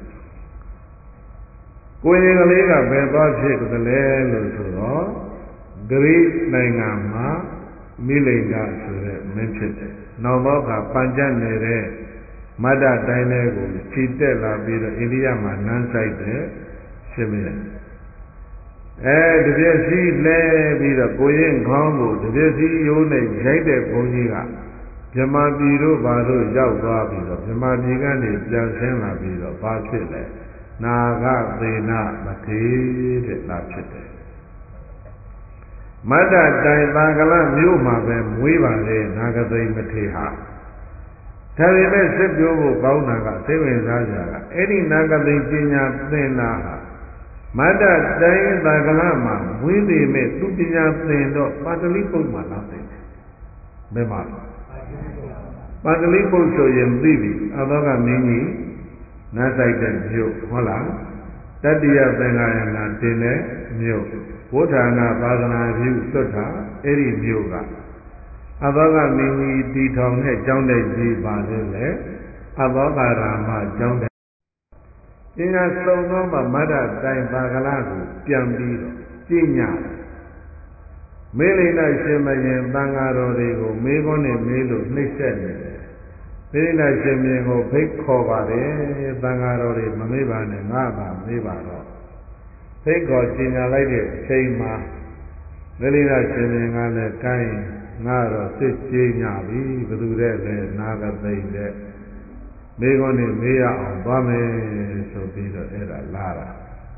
ကိုယ်ရင်ကလေးကဘယ်သွားဖြစ်ကြလဲလို့ဆိုတော့ဂရိနိုင်ငံမှာမိလိန်ကဆိုတဲ့မင်းဖြစ်တယ်နောက်တော့ကပန်ကြတ်နေတဲ့မတ္တတိုင်းလေးကိုခြိတက်လာပြီးတော့အိန္ဒိယမှာနန်းဆိုင်တဲ့ရှင်မင်းတပြည့်စီလဲပြီးတော့ကိုရင်ခေါင်းကိုတပြည့်စီရိုးနဲ့ရိုက်တဲ့ဘုန်းကြီးကဗြဟ္မာပြည်တို့ဘာတို့ရောက်သွားပြီးတော့ဗြဟ္မာပြည်ကနေပြန်ဆင်းလာပြီးတော့ဘာဖြစ်လဲနာဂသေနမထေတဲ့လာဖြစ်တယ်မတ္တတိုင်သံဃလမြို့မှာပဲမွေးပါတယ်နာဂသိမထေဟာဒါပေမဲ့စစ်ပြောဖို့ကောင်းတာကစိတ်ဝင်စားကြတာအဲ့ဒီနာဂသိပညာသင်တာဟာမတ္တတိုင်းသံဃလမှာမွေးပေမဲ့သူပညာသင်တော့ပါဠိပုဒ်မှာလာသင်တယ်ဘယ်မှာပါဠိပုဒ်ဆိုရင်သိပြီအသောကမင်းကြီးနတ်ဆိုင်တဲ့မြို့ဟုတ်လားတတ္တိယသင်္ဃာယနာတင်တဲ့မြို့ဘုရားနာသာသနာပြုသွတ်တာအဲ့ဒီမြို့ကအသောကမင်းကြီးတီထောင်တဲ့ကျောင်းတဲ့ကြီးပါလေလေအသောကရာမကျောင်းတဲ့ပညာစုံသောမတ္တတိုင်ပါကလာကိုပြန်ပြီးတော့ကျင့်ကြတယ်မေလိဏရှင်မရင်သံဃာတော်တွေကိုမေးခွန်းနဲ့မေးလို့နှိမ့်ဆက်နေတယ်မေလိဏရှင်မရင်ကိုဖိတ်ခေါ်ပါတယ်သံဃာတော်တွေမမေးပါနဲ့ငါသာမေးပါတော့ဖိတ်ခေါ်ကျင်ညာလိုက်တဲ့အချိန်မှာမေလိဏရှင်မရင်ကလည်းကိုင်းငါတော့စစ်ကြေးညာပြီဘယ်သူတဲ့လဲနာဂသိမ့်တဲ့မေခွန်းနဲ့မေးရအောင်သွားမယ်ဆိုပြီးတော့အဲ့ဒါလာတာ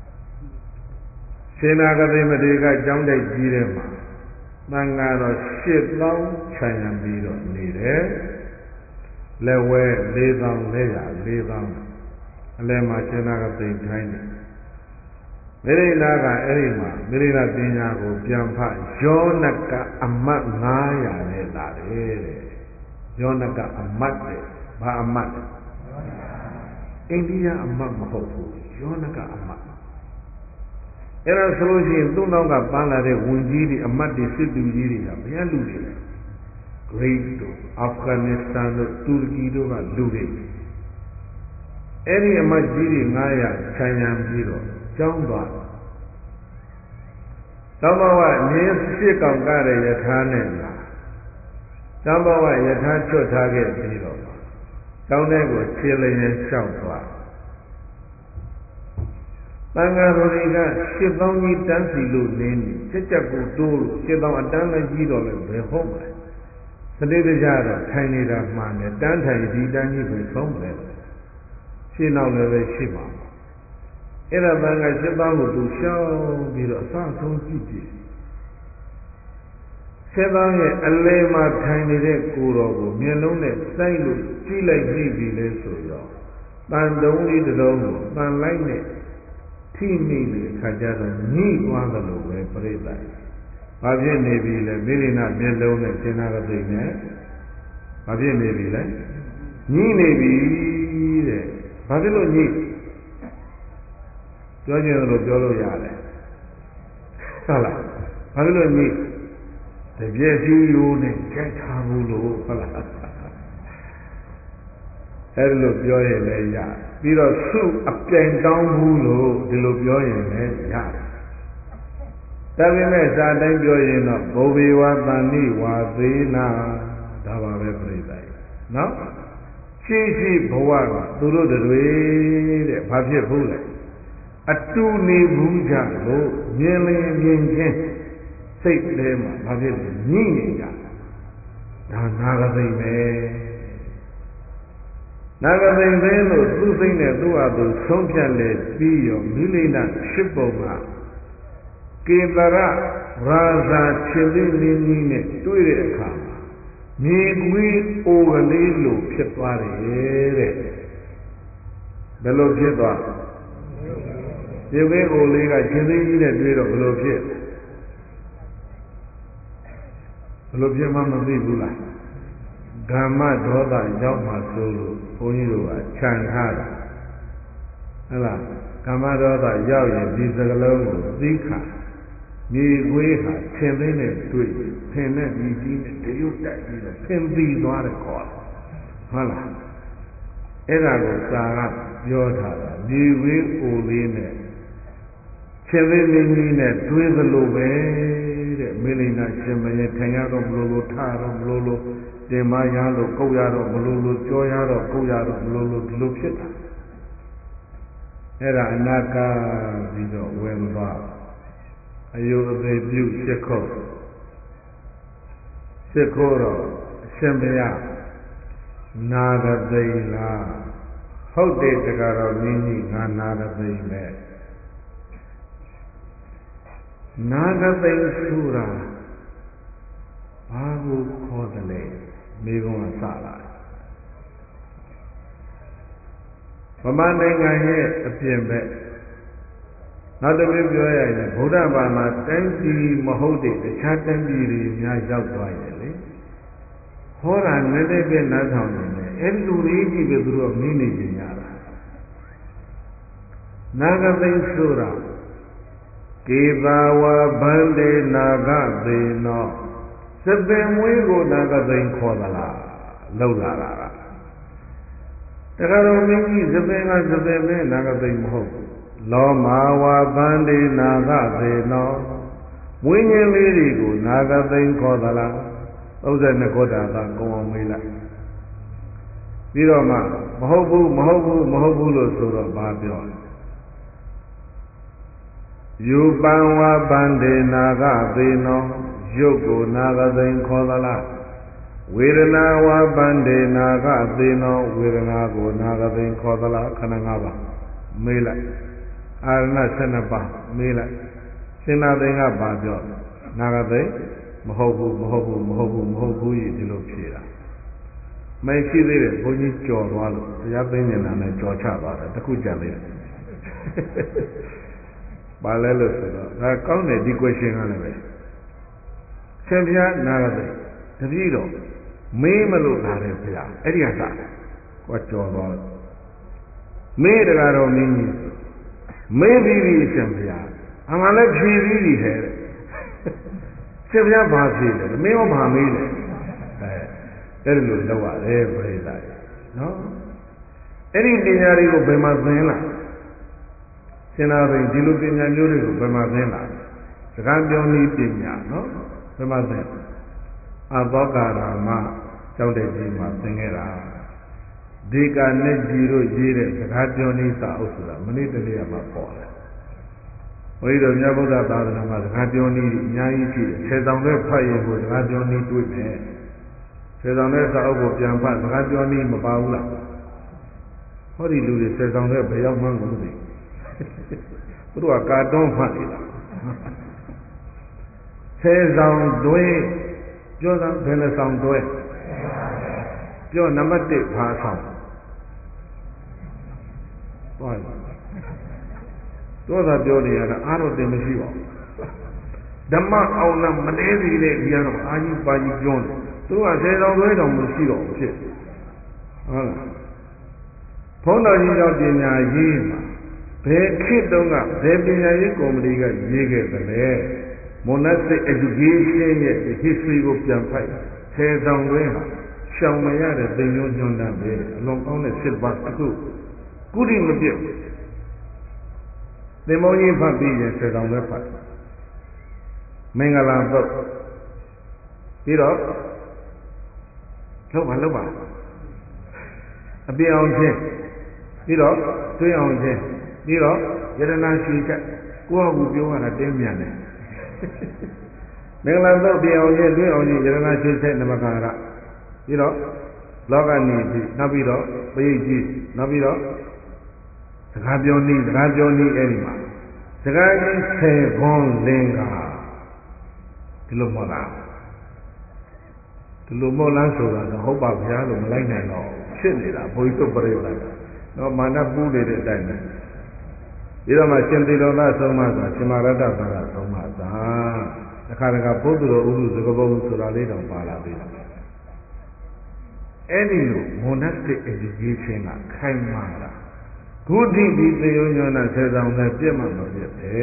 ရှင်နာဂသိမတေကကျောင်းတိုက်ကြီးထဲမှာသံဃာတော်8000ခြံရံပြီးတော့နေတယ်လက်ဝဲ4000လက်ရ4000အလဲမှာရှင်နာဂသိမထိုင်းတယ်မေရိနာကအဲ့ဒီမှာမေရိနာပညာကိုပြန်ဖတ်ယောနကအမတ်900နဲ့လာတယ်တဲ့ယောနကအမတ်တဲ့ဘာအမတ်လဲအိန္ဒိယအမတ်မဟုတ်ဘူးယောနကအမတ်အဲ့ဒါဆိုလို့ရှိရင်သူ့နောက်ကပန်းလာတဲ့ဝင်ကြီးတွေအမတ်တွေစစ်သူကြီးတွေကဘယ်လူတွေလဲဂရိတ်တို့အာဖဂန်နစ္စတန်တို့တူရကီတို့ကလူတွေအဲ့ဒီအမတ်ကြီးတွေ900ခြံရံပြီးတော့ကျောင်းသွားသောဘဝနင်းစစ်ကောင်ကတဲ့ယထာနဲ့လာသောဘဝယထာချွတ်ထားခဲ့ပြီးတော့ကျောင်းထဲကိုခြေလျင်လျှောက်သွားသံဃာတော်တွေက8000ကြီးတန်းစီလို့နင်းချက်ချက်ကိုတိုးလို့8000အတန်းလည်းကြီးတော့လည်းဘယ်ဟုတ်မလဲစတိတ္တကြတော့ထိုင်နေတာမှန်တယ်တန်းထိုင်ဒီတန်းကြီးပဲဆုံးမလဲရှင်းတော့လည်းပဲရှိပါအဲ့ဒါသံဃာ8000ကိုသူရှောင်းပြီးတော့အစဆုံးကြည့်ကြည့်7000ရဲ့အလဲမှာထိုင်နေတဲ့ကိုယ်တော်ကိုမျက်လုံးနဲ့စိုက်လို့ကြည့်လိုက်ပြီလေဆိုတော့တန်တုံးလေးတစ်တုံးကိုတန်လိုက်နဲ့ထိမိတဲ့အခါကျတော့ညှိသွားသလိုပဲပြိဿာဘာဖြစ်နေပြီလဲမိရိဏမျက်လုံးနဲ့ရှင်နာဂသိနဲ့ဘာဖြစ်နေပြီလဲညှိနေပြီတဲ့ဘာဖြစ်လို့ညှိပြောခြင်းလို့ပြောလို့ရတယ်ဟုတ်လားဘာဖြစ်လို့ညှိတပြည့်စည်းရိုးနဲ့ကြိုက်ထားဘူးလို့ဟုတ်လားအဲ့လိုပြောရင်လည်းရပြီးတော့စုအပြိုင်တောင်းဘူးလို့ဒီလိုပြောရင်လည်းရတယ်ဒါပေမဲ့ဇာတိုင်းပြောရင်တော့ဘုဗေဝသန္နိဝါသေးနာဒါပါပဲပြိဿရဲ့နော်ရှိဘဝကသူတို့တွေတဲ့ဘာဖြစ်ဘူးလဲအတူနေဘူးကြလို့မြင်လျင်မြင်ချင်းစိတ်ထဲမှာဘာဖြစ်လဲညှိနေကြဒါနာဂသိမ့်ပဲနာဂသိမ့်ပဲလို့သူ့စိတ်နဲ့သူ့ဟာသူဆုံးဖြတ်လေပြီးရောမိလိဏဖြစ်ပုံကကေတရရာဇာရှင်သိမင်းကြီးနဲ့တွေ့တဲ့အခါမှာမြေခွေးအိုကလေးလိုဖြစ်သွားတယ်တဲ့ဘယ်လိုဖြစ်သွားမြေခွေးအိုလေးကရှင်သိကြီးနဲ့တွေ့တော့ဘယ်လိုဖြစ်မှမသိဘူးလားဓမ္မဒေါသရောက်မှဆိုလို့ဘုန်းကြီးတို့ကခြံထားတာလားကာမဒေါသရောက်ရင်ဒီစကလုံးကိုသိခါမြေခွေးဟာဆင်းသိနဲ့တွေ့ဖင်နဲ့ဒီကြီးနဲ့တရုတ်တိုက်ပြီးတော့ဖင်ပြီးသွားတယ်ခေါ်တယ်ဟုတ်လားအဲ့ဒါကိုစာကပြောထားတာမြေခွေးအိုလေးနဲ့ဆင်းသိမင်းကြီးနဲ့တွေးသလိုပဲတဲ့မေလိနာရှင်မင်းထိုင်ရတော့မလို့ထားတော့မလို့တင်မရလို့ကုတ်ရတော့မလို့ကြောရတော့ကုတ်ရတော့မလို့ဒီလိုဖြစ်တာအဲ့ဒါအနာကပြီးတော့ဝင်သွားအယုအသေးပြုရှစ်ခိုးတော့အရှင်ဘုရားနာဂသိမ်လားဟုတ်တယ်တကားတော့မြင်းကြီးငါနာဂသိမ်ပဲနာဂသိမ်ဆိုတာဘာကိုခေါ်တယ်လဲမိကုံးကစလာဗမာနိုင်ငံရဲ့အပြင်ဘက်နောက်တစ်မျိုးပြောရရင်ဗုဒ္ဓဘာသာတိုင်းပြည်မဟုတ်တဲ့တခြားတိုင်းပြည်တွေများရောက်သွားရဲ့လေဟောတာနည်းနည်းပဲနားထောင်နေတယ်အဲ့ဒီလူတွေကြီးပဲသူတို့မင်းနေကြရတာနာဂသိမ်ဆိုတာကေသာဝဗန္တေနာဂသေနောစပင်မွေးကိုနာဂသိမ်ခေါ်သလားလောက်လာတာကတခါတော့မင်းကြီးစပင်ကစပင်ပဲနာဂသိမ်မဟုတ်ဘူးလောမာဝဗန္တေနာဂသေနောမွေးညင်းလေးတွေကိုနာဂသိမ်ခေါ်သလား32ခုတာသာကုံအောင်မေးလိုက်ပြီးတော့မှမဟုတ်ဘူးလို့ဆိုတော့ဘာပြောလဲယူပံဝဗန္တေနာဂသေနောရုပ်ကိုနာဂသိမ်ခေါ်သလားဝေဒနာဝဗန္တေနာဂသေနောဝေဒနာကိုနာဂသိမ်ခေါ်သလားခန္ဓာ၅ပါးမေးလိုက်အာရဏ12ပါးမေးလိုက်ရှင်နာသိမ်ကဘာပြောနာဂသိမ်မဟုတ်ဘူးဒီလိုဖြေတာမရှိသေးတယ်ဘုန်းကြီးကြော်သွားလို့တရားသိနေတာနဲ့ကြော်ချသွားတယ်တခုကြံသေးတယ်ပါလဲလို့ဆိုတော့ဒါကောင်းတယ်ဒီ question ကလည်းပဲရှင်ဘုရားနာဂသိမ်တပည့်တော်မေးမလို့လာတယ်ဘုရားအဲ့ဒီကစကိုကြော်သွားလို့မေးတကားတော်မင်းကြီးမေးပြီးပြီရှင်ဘုရားအမှန်လည်းဖြေပြီးပြီဟဲ့ရှင်ဘုရားဘာဖြေလဲမင်းရောဘာမေးလဲအဲ့ဒီလိုလောက်ရတယ်ပြိဿာနော်အဲ့ဒီပညာတွေကိုဘယ်မှာသင်လာရှင်သာသိဒီလိုပညာမျိုးတွေကိုဘယ်မှာသင်လာစကားပြောနည်းပညာနော်ဘယ်မှာသင်အဘောကာရမကျောင်းတဲ့ကြီးမှာသင်ခဲ့တာဒီကနဲ့ကြီးတို့ရေးတဲ့စကားပြောနည်းစာအုပ်ဆိုတာမနေ့တနေ့ကမှပေါ်တယ်ဘုရားတော်မြတ်ဗုဒ္ဓသာသနာမှာစကားပြောနည်းအများကြီးရှိတယ်ဆယ်ဆောင်တဲ့ဖတ်ရင်ကိုစကားပြောနည်းတွေ့မယ်ဆယ်ဆောင်တဲ့စာအုပ်ကိုပြန်ဖတ်စကားပြောနည်းမပါဘူးလားဟောဒီလူတွေဆယ်ဆောင်တဲ့ဘယ်ရောက်မှန်းကိုမသိသူတို့ကကာတွန်းဖတ်နေတာဆယ်ဆောင်တွဲပြောတာဘယ်နှဆောင်တွဲပြောနံပါတ်1ဘာဆောင်သွားတော့သာပြောနေရတာအားတော့တင်မရှိပါဘူးဓမ္မအောင်လားမတဲသေးတဲ့ဒီကတော့အာကြီးပါကြီးပြောတယ်သူကဆယ်ဆောင်တွဲတောင်မရှိတော့ဘူးဖြစ်ဟုတ်လားဘုန်းတော်ကြီးတော်ပညာရေးမှာဘယ်ခေတ်တုန်းကဘယ်ပညာရေးကော်မတီကရေးခဲ့သလဲ monastic education ရဲ့ history ကိုပြန်ဖတ်ဆယ်ဆောင်တွဲဟာရှောင်မရတဲ့သင်္ညွှန်းညွှန်းတမ်းပဲအလွန်ကောင်းတဲ့ syllabus တစ်ခုကုတိမပြတ်သင်္ဘောကြီးဖတ်ပြီးရင်ဆယ်ဆောင်တွဲဖတ်မင်္ဂလာသုတ်ပြီးတော့လောက်ပါအပြည့်အောင်ချင်းပြီးတော့တွင်းအောင်ချင်းပြီးတော့ယတနာရှိချက်ကိုယ့်အကူပြောရတာတင်းမြန်တယ်မင်္ဂလာသုတ်ပြအောင်ချင်းတွင်းအောင်ချင်းယတနာရှိချက်နမကာရပြီးတော့လောကနိတိနောက်ပြီးတော့ပရိတ်ကြီးနောက်ပြီးတော့စကားပြောနည်းအဲ့ဒီမှာစကားကြီး10ခွန်းလင်္ကာဒီလိုမဟုတ်လားဒီလိုမဟုတ်လားဆိုတာတော့ဟုတ်ပါဗျာလို့မလိုက်နိုင်တော့ဖြစ်နေတာဘုရားပြိဿာတော့မာနပူးနေတဲ့အတိုင်းပဲဒီတော့မှရှင်သေတော်သားဆုံးမသာရှင်မရတ္တသာရဆုံးမသာတခါတခါပုဒ်တော်ဥဒုစကပုံဆိုတာလေးတောင်ပါလာသေးတယ်အဲ့ဒီလို monastic education ကခိုင်မာတာခုထိဒီသေယုံညွန်းတာဆယ်ဆောင်နဲ့ပြည့်မှမပြည့်ပဲ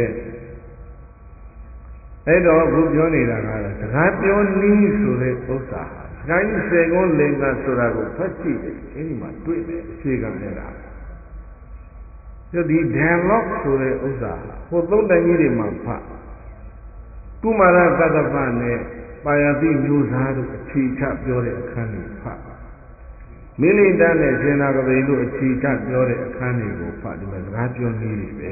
အဲ့တော့ခုပြောနေတာကတော့စကားပြောနည်းဆိုတဲ့ဥစ္စာစကားကြီးစေကုန်းလင်္ကာဆိုတာကိုဖတ်ကြည့်တယ်အဲ့ဒီမှာတွေ့တယ်အခြေခံနေတာဒီ dialogue ဆိုတဲ့ဥစ္စာဟိုသုံးတန်ကြီးတွေမှာဖတ်ကုမာရကတ္တပနဲ့ပါယတိမျိုးစားတို့အခြေချပြောတဲ့အခန်းတွေဖတ်မိလိတနဲ့ရှင်နာကပိန်တို့အခြေချပြောတဲ့အခန်းတွေကိုဖတ်ဒီမှာစကားပြောနည်းတွေပဲ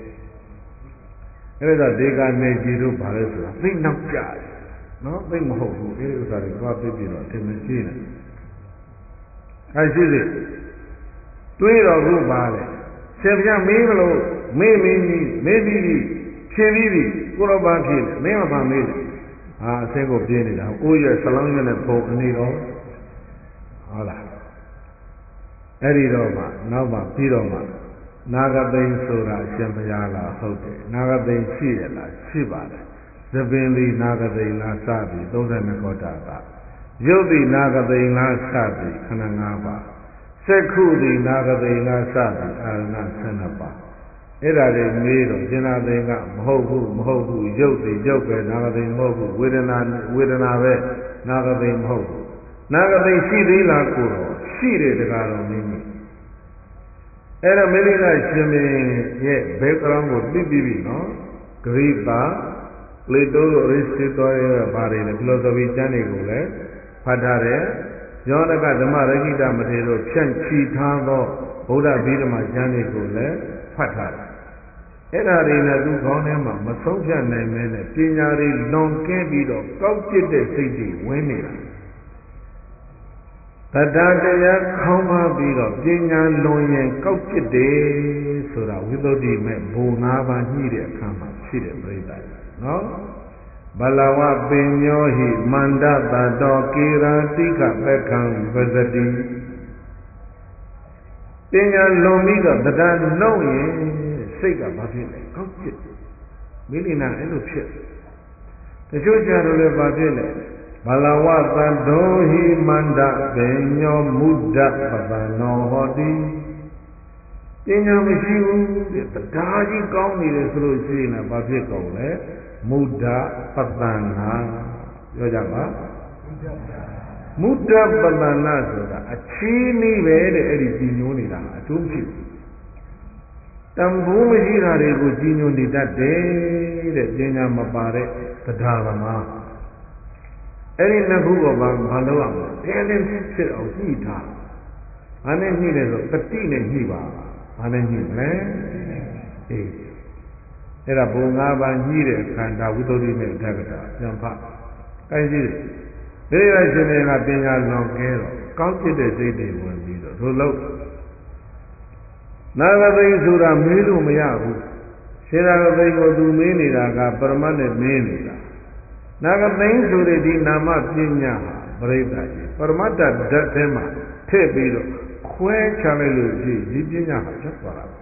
အဲ့ဒါဒေကာနေကြီးတို့ဘာလဲဆိုတာသိနောက်ကြတယ်နော်သိမဟုတ်ဘူးအဲ့ဒီဥစ္စာတွေသွားသိပြီးတော့အထင်မရှိနဲ့အဲရှိစေတွေးတော်ခုပါလေဆယ်ပြမေးမလို့မေးပြီးဖြေပြီးပြီကိုတော့ဘာဖြေလဲမင်းမပါမေးလေဟာအစင်းကိုပြင်းနေတာအိုးရွက်ဆလောင်းရွက်နဲ့ပုံအနေတော့ဟုတ်လားအဲ့ဒီတော့မှနောက်မှပြီးတော့မှနာဂသိန်းဆိုတာအရှင်ဘုရားလားဟုတ်တယ်နာဂသိန်းရှိရလားရှိပါတယ်သပင်သည်နာဂသိန်းလားစသည်32ခေါ်တာကရုပ်သည်နာဂသိန်းလားစသည်ခဏ5ပါးစက္ခုသည်နာဂသိန်းလားစသည်အာရဏ12ပါးအဲ့ဒါတွေမေးတော့ရှင်သာသိန်းကမဟုတ်ဘူးရုပ်သည်ရုပ်ပဲနာဂသိန်းမဟုတ်ဘူးဝေဒနာပဲနာဂသိန်းမဟုတ်ဘူးနာဂသိန်းရှိသေးလားကိုတော့ရှိတယ်တကားတော့မင်းကြီးအဲ့တော့မေလိလရှင်မင်းရဲ့ background ကိုသိပြီးပြီနော်ဂရိတာပလေတိုတို့အရိစတေတောရဲ့ဘာတွေလဲ philosophy ကျမ်းတွေကိုလည်းဖတ်ထားတယ်ယောနကဓမ္မရဂိတမထေရတို့ဖြန့်ချီထားသောဗုဒ္ဓဗိဓမာကျမ်းတွေကိုလည်းဖတ်ထားတယ်အဲ့ဒါတွေနဲ့သူခေါင်းထဲမှာမဆုံးဖြတ်နိုင်မဲနဲ့ပညာတွေလွန်ကဲပြီးတော့ကောက်ကျစ်တဲ့စိတ်တွေဝင်နေတာတရားခေါင်းပါပြီးတော့ပညာလွန်ရင်ကောက်ကျစ်တယ်ဆိုတာဝိသုဒ္ဓိမဲ့ဘုံ၅ပါးညှိတဲ့အခါမှာဖြစ်တဲ့ပြိဿနော်ဘလဝပင်ညောဟိမန္တတတောကေရာတိကပက္ခံပဇတိပညာလွန်ပြီးတော့တရားနှုတ်ရင်စိတ်ကဘာဖြစ်လဲကောက်ကျစ်မိလိနာအဲ့လိုဖြစ်တချို့ကြတော့လည်းဘာဖြစ်လဲဘလဝသတ္တောဟိမန္တပင်ညောမုဒ္ဒပတနောဟောတိပညာမရှိဘူးတဲ့တရားကြီးကောင်းနေတယ်ဆိုလို့ရှိရင်ဘာဖြစ်ကုန်လဲမုဒ္ဒပတနာပြောကြပါမုဒ္ဒပတနာဆိုတာအချီးနှီးပဲတဲ့အဲ့ဒီကြီးညိုနေတာအကျိုးမရှိဘူးတန်ဖိုးမရှိတာတွေကိုကြီးညိုနေတတ်တယ်တဲ့ပညာမပါတဲ့တရားသမားအဲ့ဒီနှစ်ခုကဘာလုပ်ရမလဲတင်းတင်းဖြစ်အောင်ညှိထား။ဘာနဲ့ညှိလဲဆိုတတိနဲ့ညှိပါ။ဘာနဲ့ညှိမလဲ။အေးအဲ့ဒါဘုံ၅ပါးညှိတဲ့ခန္ဓာဝိသုဒ္ဓိနဲ့ဓကတာပြန်ဖတ်။ကိုင်းကြည့်တယ်။ဒီလိုရှင်တွေကပညာလွန်ကဲတော့ကောင်းဖြစ်တဲ့စိတ်တွေဝင်ပြီးတော့တို့လို့နာဂသိဆိုတာမေးလို့မရဘူး။ရှင်နာဂသိကိုသူမေးနေတာကပရမတ်နဲ့မေးနေတာ။နာဂသိဆိုတဲ့ဒီနာမပညာဟာပြိဿကြီးပရမတ္တဓာတ်ထဲမှာထည့်ပြီးတော့ခွဲချလိုက်လို့ရှိရင်ဒီပညာဟာဖြတ်သွားတာ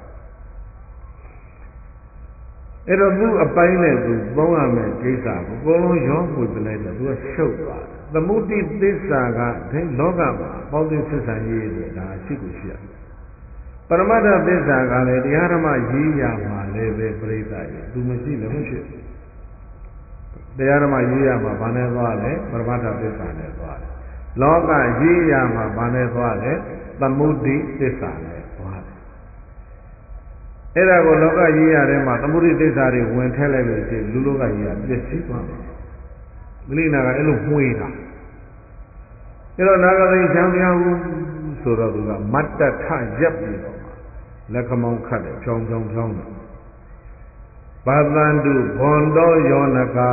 အဲ့တော့သူ့အပိုင်းနဲ့သူသုံးရမယ်ကိစ္စကိုအကုန်လုံးရောပွေပလိုက်တော့သူကရှုပ်သွားတယ်သမုဒိသစ္စာကဒီလောကမှာပေါင်းသင်းဆက်ဆံရေးတွေဒါရှိကိုရှိရပရမတ္တသစ္စာကလည်းတရားဓမ္မရေးရမှာလည်းပဲပြိဿကြီးသူမရှိလည်းမဖြစ်တရားဓမ္မရေးရမှာဘာနဲ့သွားလဲပရမတ္ထသစ္စာနဲ့သွားတယ်လောကရေးရမှာဘာနဲ့သွားလဲသမုဒိသစ္စာနဲ့သွားတယ်အဲ့ဒါကိုလောကရေးရတဲ့မှာသမုဒိသစ္စာတွေဝင်ထည့်လိုက်လို့ရှိရင်လူလောကရေးရပြည့်စည်သွားတယ်မိလိနာကအဲ့လိုမှွေးတာအဲ့တော့နာဂသိချမ်းပြောင်းဆိုတော့သူကမတ္တထရပ်ပြီးတော့လက်ခမောင်းခတ်တယ်ဖြောင်းတယ်ဘာသန္တုဘွန်တော်ယောနက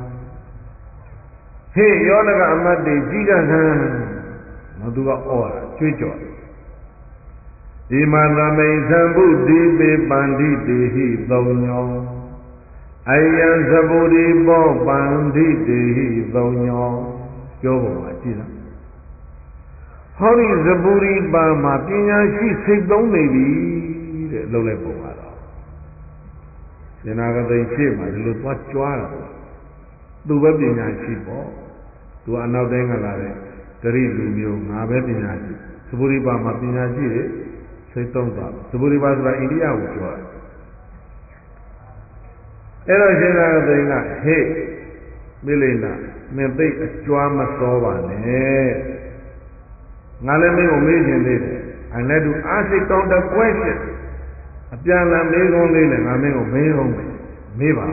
ဟေ့ယောနကအမတ်တွေကြီးကဟန်နော်သူကအော်တာကြွေးကြော်ဒီမှာသမိန်သံဗုဒ္ဓိပေပန္တိတေဟိသုံးညောအယံသဗုဒ္ဓိပောပန္တိတေဟိသုံးညောပြောပုံမှာကြည့်လားဟောဒီသဗုဒ္ဓိပါမှာပညာရှိစိတ်သုံးနေပြီတဲ့လှုပ်လိုက်ပုံကတော့ရှင်နာဂသိရှိမှဒီလိုသွားကြွားတာသူပဲပညာရှိပေါ့သူကအနောက်တိုင်းကလာတဲ့ဂရိလူမျိုးငါပဲပညာရှိသဗုဒ္ဓိပါမှာပညာရှိတယ်စိတ်သုံးသွားသဘူရိပါဆိုတာအိန္ဒိယကိုပြောတာအဲ့တော့ရှင်သာရသိန်းကဟေ့မိလိန်နာမင်းသိအကြွားမစောပါနဲ့ငါလည်းမင်းကိုမေးခြင်းသေးတယ် I let you ask a counter question အပြန်လမေးခွန်းလေးနဲ့ငါမင်းကိုမေးအောင်မေးပါဒါ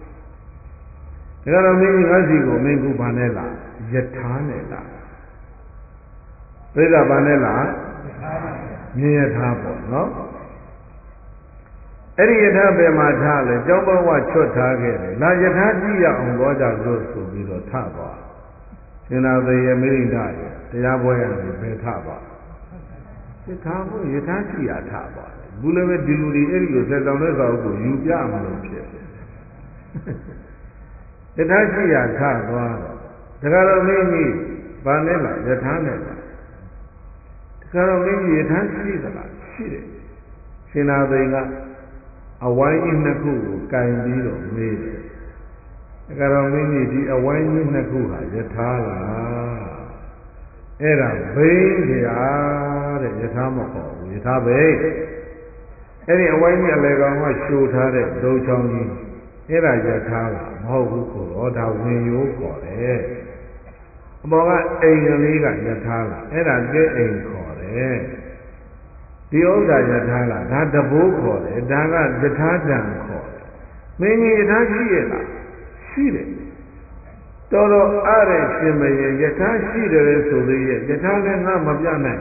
ကတော့မင်းကြီးငါစီကိုမင်းကူဘာနဲ့လားယထာနဲ့လားပြိဿဘာနဲ့လားမြင်ယထာပေါ့နော်အဲ့ဒီယထာပဲမှာထားလဲကျောင်းဘဝချွတ်ထားခဲ့တယ်လာယထာကြည့်ရအောင်တော့ကြလို့ဆိုပြီးတော့ထသွားရှင်သာသေယမိရိဒရဲ့တရားပွဲရတယ်ဘယ်ထသွားယထာဘုယထာကြည့်ရထသွားဘူးလည်းပဲဒီလူတွေအဲ့ဒီလိုဆက်ဆောင်တဲ့စာအုပ်ကိုယူပြမလို့ဖြစ်ယထာကြည့်ရထသွားတော့ဒါကတော့မင်းကြီးဘာနဲ့လားယထာနဲ့လားဒါကတော့မင်းကြီးယထာရှိသလားရှိတယ်ရှင်သာသေကအဝိုင်းကြီးနှစ်ခုကိုကင်ပြီးတော့မေးတယ်။ဒါကတော့မင်းကြီးဒီအဝိုင်းကြီးနှစ်ခုဟာယထာလား။အဲ့ဒါဘိန်းတရားတဲ့ယထာမဟုတ်ဘူးယထာဘိန်း။အဲ့ဒီအဝိုင်းကြီးအလေကောင်ကရှို့ထားတဲ့ဒုံချောင်းကြီးအဲ့ဒါယထာလားမဟုတ်ဘူးကိုတော့ဒါဝင်ရိုးခေါ်တယ်။အပေါ်ကအိမ်ကလေးကယထာလားအဲ့ဒါကဲအိမ်ခေါ်တယ်။ဒီဥစ္စာယထာလားဒါတဘိုးခေါ်တယ်ဒါကယထာတံခေါ်တယ်မင်းကြီးယထာရှိရဲ့လားရှိတယ်တော်တော်အားရရှင်မရင်ယထာရှိတယ်ဆိုသေးရဲ့ယထာလည်းငါမပြနိုင်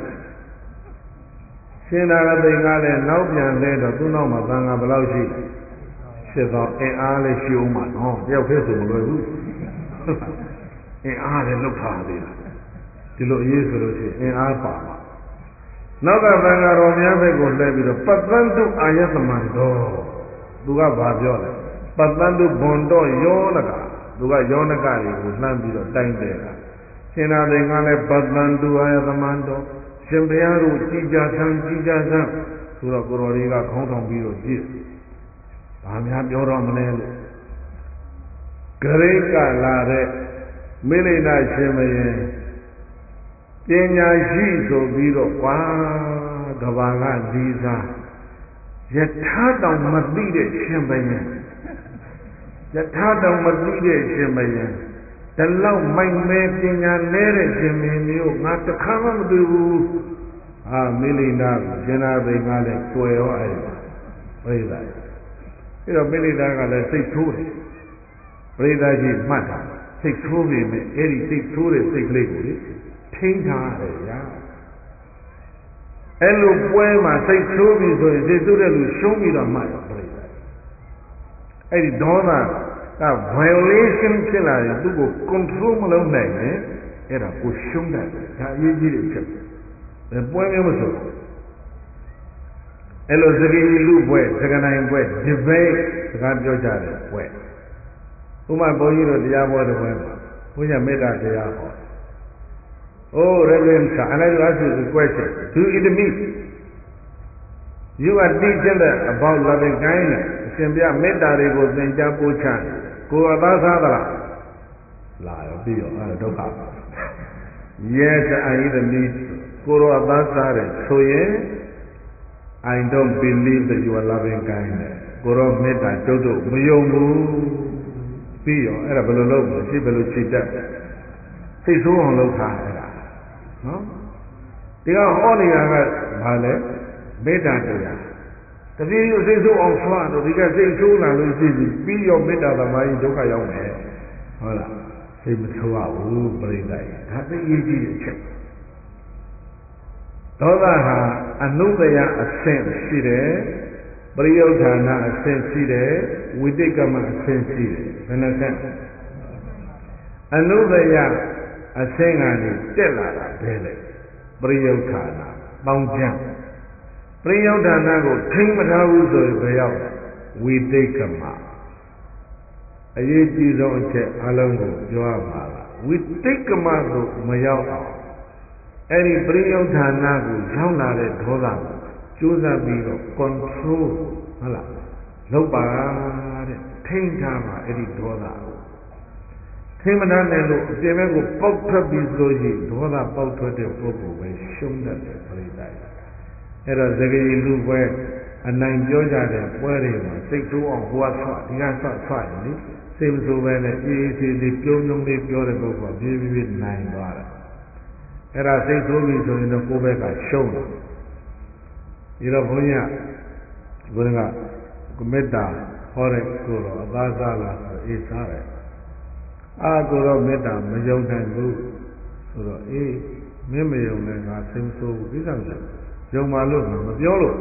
ရှင်သာရသိန်းကလည်းနောက်ပြန်လဲတော့သူ့နောက်မှာသံဃာဘယ်လောက်ရှိဖြစ်တော့အင်အားလည်းရှိအောင်မှာနော်တယောက်တည်းဆိုမလွယ်ဘူးအင်အားလည်းလောက်ထားသေးလားဒီလိုအရေးဆိုလို့ရှိရင်အင်အားပါမှာနောက်ကသံဃာတော်များဘက်ကိုလှည့်ပြီးတော့ပတ္တန်တုအာယတမန္တောသူကဘာပြောလဲပတ္တန်တုဘွန်တော့ယောနကသူကယောနကတွေကိုလှမ်းပြီးတော့တိုင်းတယ်တာရှင်သာသိန်းကလည်းပတ္တန်တုအာယတမန္တောရှင်ဘုရားတို့ကြည်ကြဆန်းဆိုတော့ကိုတော်တွေကခေါင်းထောင်ပြီးတော့ကြည့်ဘာများပြောတော့မလဲလို့ဂရိကလာတဲ့မိလိန္ဒရှင်မရင်ပညာရှိဆိုပြီးတော့ကွာကဘာကဒီစားယထာတောင်မသိတဲ့ရှင်ဘယံယထာတောင်မသိတဲ့ရှင်ဘယံဒီလောက်မိုက်မဲပညာနဲတဲ့ရှင်မင်းမျိုးငါတခါမှမတွေ့ဘူးဟာမိလိန္ဒကိုရှင်သာသိန်းကလည်းတွေ့ရောအဲ့ဒါပြိဿအဲ့တော့မိလိန္ဒကလည်းစိတ်ဆိုးတယ်ပြိဿကြီးမှတ်တာစိတ်ဆိုးပြီမဲ့အဲ့ဒီစိတ်ဆိုးတဲ့စိတ်ကလေးကိုလေထိန်းထားရတယ်ဗျာအဲ့လိုပွဲမှာစိတ်ဆိုးပြီဆိုရင်စိတ်ဆိုးတဲ့လူရှုံးပြီးတော့မှတ်ရပြိဿအဲ့ဒီဒေါသက violation ဖြစ်လာရင်သူ့ကို control မလုပ်နိုင်ရင်အဲ့ဒါကိုရှုံးတတ်တယ်ဒါအရေးကြီးတဲ့ချက်ပဲပွဲမျိုးမဆိုအဲ့လိုစကိလူပွဲစကနိုင်ပွဲ debate စကားပြောကြတယ်ပွဲဥမာဘုန်းကြီးတို့တရားပွဲတစ်ပွဲမှာဘုရားမေတ္တာတရားဟောOh, Reverend Sir, and I will ask you a question. Do it mean you are teaching about loving kindness? Simply metta rego senja pocha. Ko adasa dala. La yo piyo, dokha. Yes, I eat the meat. Ko adasa re. So I don't believe that you are loving kindness. Ko metta jodo muyongu. Piyo, era belo lo, si belo chita. Say so on lo tha era. နော်ဒီကဟောနေတာကဘာလဲမေတ္တာတရားတတိယစိတ်ဆိုးအောင်ဆွမ်းတော့ဒီကစိတ်ဆိုးလာလို့ရှိပြီးရောမေတ္တာသမားကြီးဒုက္ခရောက်မယ်ဟုတ်လားစိတ်မဆိုးရဘူးပြိဿကြီးဒါသိရေးကြည့်တဲ့အချက်ဒေါသဟာအနုတယအဆင့်ရှိတယ်ပရိယုဌာဏအဆင့်ရှိတယ်ဝိတိကမအဆင့်ရှိတယ်ဘယ်နှဆင့်အနုတယအဆင့်ကနေတက်လာတာဘယ်လဲပရိယုဌာဏပေါင်းချမ်းပရိယုဌာဏကိုထိမ့်မထားဘူးဆိုရင်ဘယ်ရောက်ဝိတိတ်ကမအရေးကြီးဆုံးအချက်အလုံးကိုပြောရမှာလားဝိတိတ်ကမသို့မရောက်အောင်အဲ့ဒီပရိယုဌာဏကိုရောက်လာတဲ့ဒေါသကိုကြိုးစားပြီးတော့ control ဟုတ်လားလုပ်ပါတဲ့ထိမ့်ထားပါအဲ့ဒီဒေါသကိုထိမနာနဲ့လို့အပြင်ဘက်ကိုပေါက်ထွက်ပြီးဆိုရင်ဒေါသပေါက်ထွက်တဲ့ပုဂ္ဂိုလ်ပဲရှုံးတတ်တယ်ပြိဿကြီးအဲ့တော့သကေလူပွဲအနိုင်ပြောကြတဲ့ပွဲတွေမှာစိတ်ဆိုးအောင်ဟိုကဆွဒီကဆွရင်လေစိတ်မဆိုးပဲနဲ့အေးအေးသေးသေးပြုံးပြုံးလေးပြောတဲ့ပုဂ္ဂိုလ်ကပြေးပြေးနိုင်သွားတယ်အဲ့ဒါစိတ်ဆိုးပြီဆိုရင်တော့ကိုယ့်ဘက်ကရှုံးတယ်ဒီတော့ဘုန်းကြီးကဘုရားကမေတ္တာဟောတဲ့ကိုတော့အသားစားလားဆိုအေးစားတယ်ကိုတော့မေတ္တာမယုံနိုင်ဘူးဆိုတော့အေးမင်းမယုံနဲ့ငါစိတ်ဆိုးဘူးကိစ္စမရှိယုံပါလို့မပြောလို့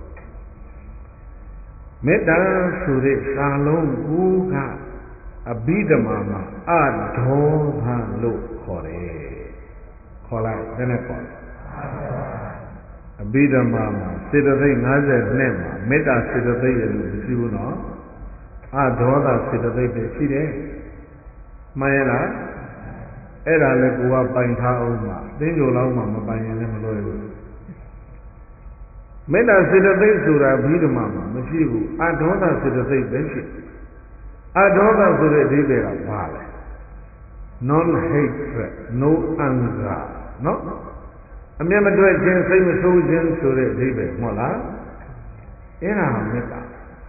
မေတ္တာဆိုတဲ့စာလုံးကိုကအဘိဓမ္မာမှာအဒေါသလို့ခေါ်တယ်ခေါ်လိုက်ဘယ်နဲ့ခေါ်လဲအဘိဓမ္မာမှာစေတသိက်52မှာမေတ္တာစေတသိက်ရလို့မရှိဘူးနော်အဒေါသစေတသိက်ပဲရှိတယ်မှန်ရလားအဲ့ဒါလည်းကိုကပိုင်ထားအောင်မှာသင်္ကြန်လောက်မှမပိုင်ရင်လည်းမလွယ်ဘူးမေတ္တာစေတသိက်ဆိုတာဘိဓမ္မာမှာမရှိဘူးအဒေါသစေတသိက်ပဲရှိအဒေါသဆိုတဲ့အဓိပ္ပာယ်ကဘာလဲ non hatred no anger နော်အမျက်မတွေ့ခြင်းစိတ်မဆိုးခြင်းဆိုတဲ့အဓိပ္ပာယ်မဟုတ်လားအဲ့ဒါမေတ္တာ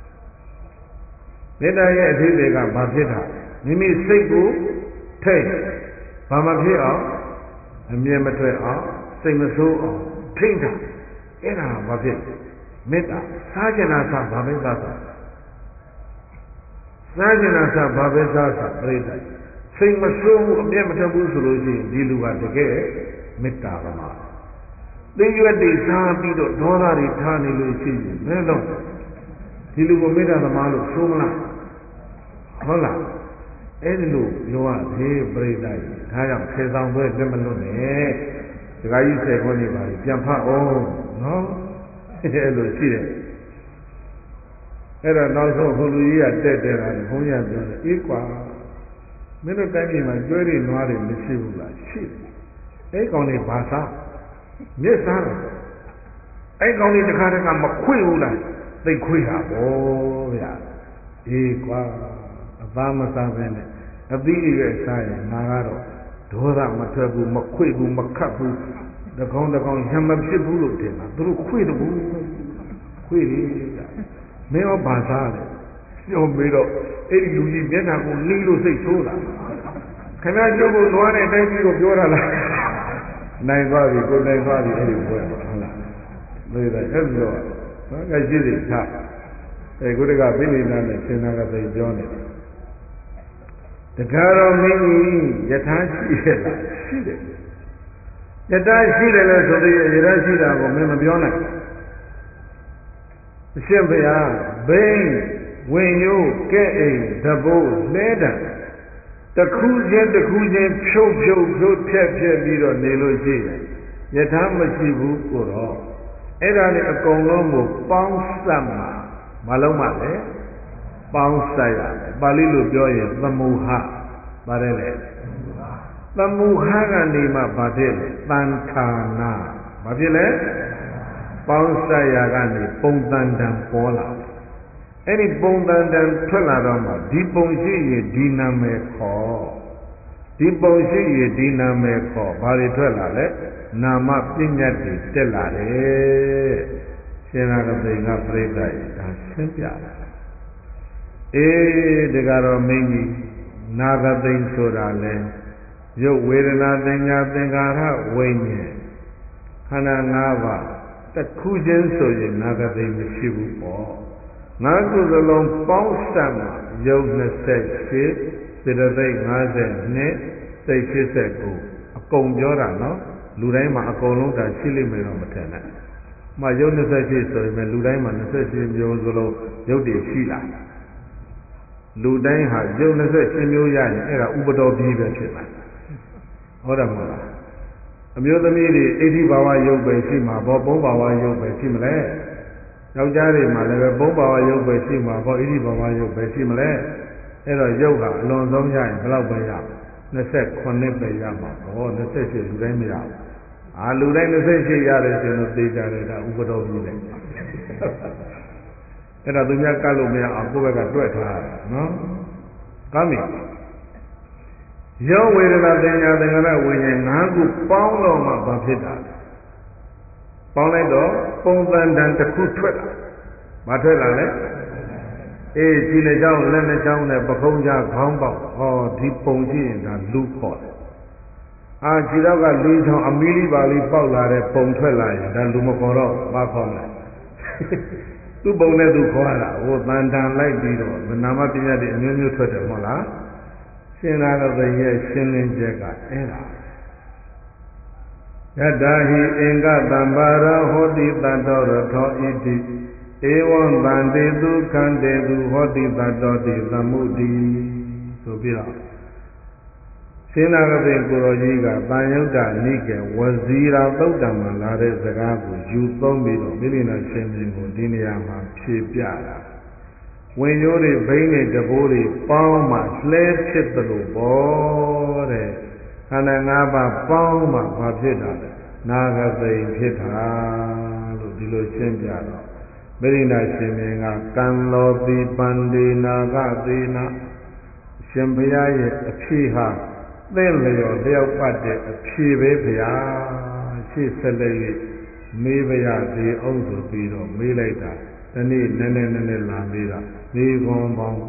မေတ္တာရဲ့အဓိပ္ပာယ်ကဘာဖြစ်တာမိမိစိတ်ကိုထိတ်ဘာမဖြစ်အောင်အမျက်မထွက်အောင်စိတ်မဆိုးအောင်ထိတ်တာအဲ့ဒါဘာဖြစ်မေတ္တာစားကျင်တာစားဘာပဲစားစားစားကျင်တာစားဘာပဲစားစားပြိတ္တစိတ်မဆိုးဘူးအမျက်မထွက်ဘူးဆိုလို့ရှိရင်ဒီလူကတကယ်မေတ္တာသမားသိရွက်တွေစားပြီးတော့ဒေါသတွေထားနေလို့ရှိရင်ဘယ်တော့ဒီလူကိုမေတ္တာသမားလို့ဆိုမလားဟုတ်လားအဲ့ဒီလိုပြောရသေးပြိတ္တကြီးဒါကြောင့်ဆယ်ဆောင်ပွဲလက်မလွတ်နဲ့ဒကာကြီး10ခွန်းနေပါပြီပြန်ဖတ်အောင်နော်အဲ့လိုရှိတယ်အဲ့တော့နောက်ဆုံးဟိုလူကြီးကတက်တာလေဘုန်းကြီးကပြောတယ်အေးကွာမင်းတို့တိုင်းပြည်မှာကျွဲတွေနွားတွေမရှိဘူးလားရှိတယ်အဲ့ကောင်တွေဘာစားမြစ်စားတယ်အဲ့ကောင်တွေတခါတခါမခွေဘူးလားသိခွေတာဗောဗျာအေးကွာအသားမစားဘဲနဲ့အသီးတွေစားရင်ငါကတော့ဒေါသမထွက်ဘူးမခွေဘူးမခတ်ဘူးတကောင်ရံမဖြစ်ဘူးလို့ထင်တာသူတို့ခွေတဘူးခွေတယ်မင်းရောဘာစားလဲပြောမေးတော့အဲ့ဒီလူကြီးမျက်နှာကိုနှီးလို့စိတ်ဆိုးလာခင်ဗျားကျုပ်ကိုနွားနဲ့တိုက်ပြီးတော့ပြောတာလားနိုင်သွားပြီကိုနိုင်သွားပြီအဲ့ဒီပွဲမှာဟုတ်လားမေးတယ်အဲ့ဒီတော့ဘာကရှိသေးထားအဲ့ကိုတကပိဋိနာနဲ့ရှင်နာကသိပြောနေတယ်တခါတော့မင်းကြီးယထာရှိရလားရှိတယ်ယထာရှိတယ်လို့ဆိုသေးရယထာရှိတာကိုမင်းမပြောနိုင်အရှင်ဘုရားဘိန်းဝင်ယိုးကဲ့အိမ်တဘိုးလဲတံတခုချင်းဖြုတ်ဖြက်ပြီးတော့နေလို့ရှိတယ်ယထာမရှိဘူးကိုတော့အဲ့ဒါနဲ့အကုန်လုံးကိုပေါင်းစပ်မှာမလုံးမလဲပေါင်းစပ်ရမယ်ပါဠိလိုပြောရင်သမုဟပါတယ်လေသမုဟကနေမှဘာဖြစ်လဲတန်ခါနာဘာဖြစ်လဲပေါင်းစပ်ရကနေပုံတန်တန်ပေါ်လာတယ်အဲ့ဒီပုံတန်တန်ထွက်လာတော့မှဒီပုံရှိရင်ဒီနာမည်ခေါ်ဒီပုံရှိရင်ဒီနာမည်ခေါ်ဘာတွေထွက်လာလဲနာမပညာတွေတက်လာတယ်ရှင်နာကသိငါပြိတ္တရေဒါရှင်းပြတယ်အေးဒီကတော့မင်းကြီးနာဂသိင်ဆိုတာလဲရုပ်ဝေဒနာသင်ညာသင်္ခါရဝိညာဉ်ခန္ဓာ၅ပါးတစ်ခုချင်းဆိုရင်နာဂသိင်မရှိဘူးပေါ့ငါးခုစလုံးပေါင်းစပ်မှာရုပ်28စေတသိက်52စိတ်89အကုန်ပြောတာနော်လူတိုင်းမှာအကုန်လုံးဒါရှိလိမ့်မယ်တော့မထင်နဲ့မှရုပ်28ဆိုရင်လူတိုင်းမှာ28မျိုးစလုံးရုပ်တွေရှိလားလူတိုင်းဟာရုပ်28မျိုးရရင်အဲ့ဒါဥပတော်ပြီးပဲဖြစ်မှာဟုတ်တယ်မဟုတ်လားအမျိုးသမီးတွေအိဋ္ဌိဘာဝရုပ်ပဲရှိမှာဘောပုံဘာဝရုပ်ပဲရှိမလဲယောက်ျားတွေမှာလည်းပဲပုံဘာဝရုပ်ပဲရှိမှာဘောဣဋ္ဌိဘာဝရုပ်ပဲရှိမလဲအဲ့တော့ရုပ်ဟာအလွန်ဆုံးရရင်ဘယ်လောက်ပဲရ29ပဲရမှာဘော28လူတိုင်းမရဘူးလူတိုင်း28ရတယ်ဆိုတော့သိကြတယ်ဒါဥပတော်ပြီးတယ်အဲ့ဒါသူများကတ်လို့မရအောင်ကိုယ့်ဘက်ကတွက်ထားရတယ်နော်ကောင်းပြီယောဝေဒနာသင်ညာသင်္ခါရဝိညာဉ်၅ခုပေါင်းတော့မှဘာဖြစ်တာပေါင်းလိုက်တော့ပုံသဏ္ဍာန်တစ်ခုထွက်လာမထွက်လာလဲအေးခြေလက်ချောင်းလက်နှစ်ချောင်းနဲ့ပခုံးကြားခေါင်းပေါက်ဟောဒီပုံရှိရင်ဒါလူခေါ်တယ်ခြေတော့ကလေးချောင်းအမီးလေးပါလေးပေါက်လာတဲ့ပုံထွက်လာရင်ဒါလူမခေါ်တော့ဘာခေါ်မလဲသူ့ပုံနဲ့သူခေါ်ရတာဟိုတန်တန်လိုက်ပြီးတော့နာမပညာတွေအမျိုးမျိုးထွက်တယ်မဟုတ်လားရှင်သာကသိရဲ့ရှင်းလင်းချက်ကအဲ့ဒါယတ္တာဟိအင်္ဂတံပါရဟောတိတတ္တောရထောဣတိဧဝံတန္တေသူခန္တေသူဟောတိတတ္တောတိသမုဒိဆိုပြီးတော့ရှင်သာကသိကိုရောကြီးကတန်ယုတ်တနိကေဝဇီရာသုတ်တံမှာလာတဲ့စကားကိုယူသုံးပြီးတော့မိလိနာရှင်မြင်ကိုဒီနေရာမှာဖြေပြတာဝင်ရိုးတွေဘိန်းတွေတဘိုးတွေပေါင်းမှလှဲဖြစ်သလိုပေါ့တဲ့ခန္ဓာ၅ပါးပေါင်းမှဘာဖြစ်တာလဲနာဂသိဖြစ်တာလို့ဒီလိုရှင်းပြတော့မိလိနာရှင်မြင်ကကံလောတိပန္ဒေနာဂသေနာရှင်ဘုရားရဲ့အဖြေဟာသင်လျော်လျောက်ပတ်တဲ့အဖြေပဲဘုရားရှေ့ဆက်လက်၍မေးပါရသေးအောင်ဆိုပြီးတော့မေးလိုက်တာဒီနေ့နည်းနည်းလာမေးတာမေးခွန်းပေါင်း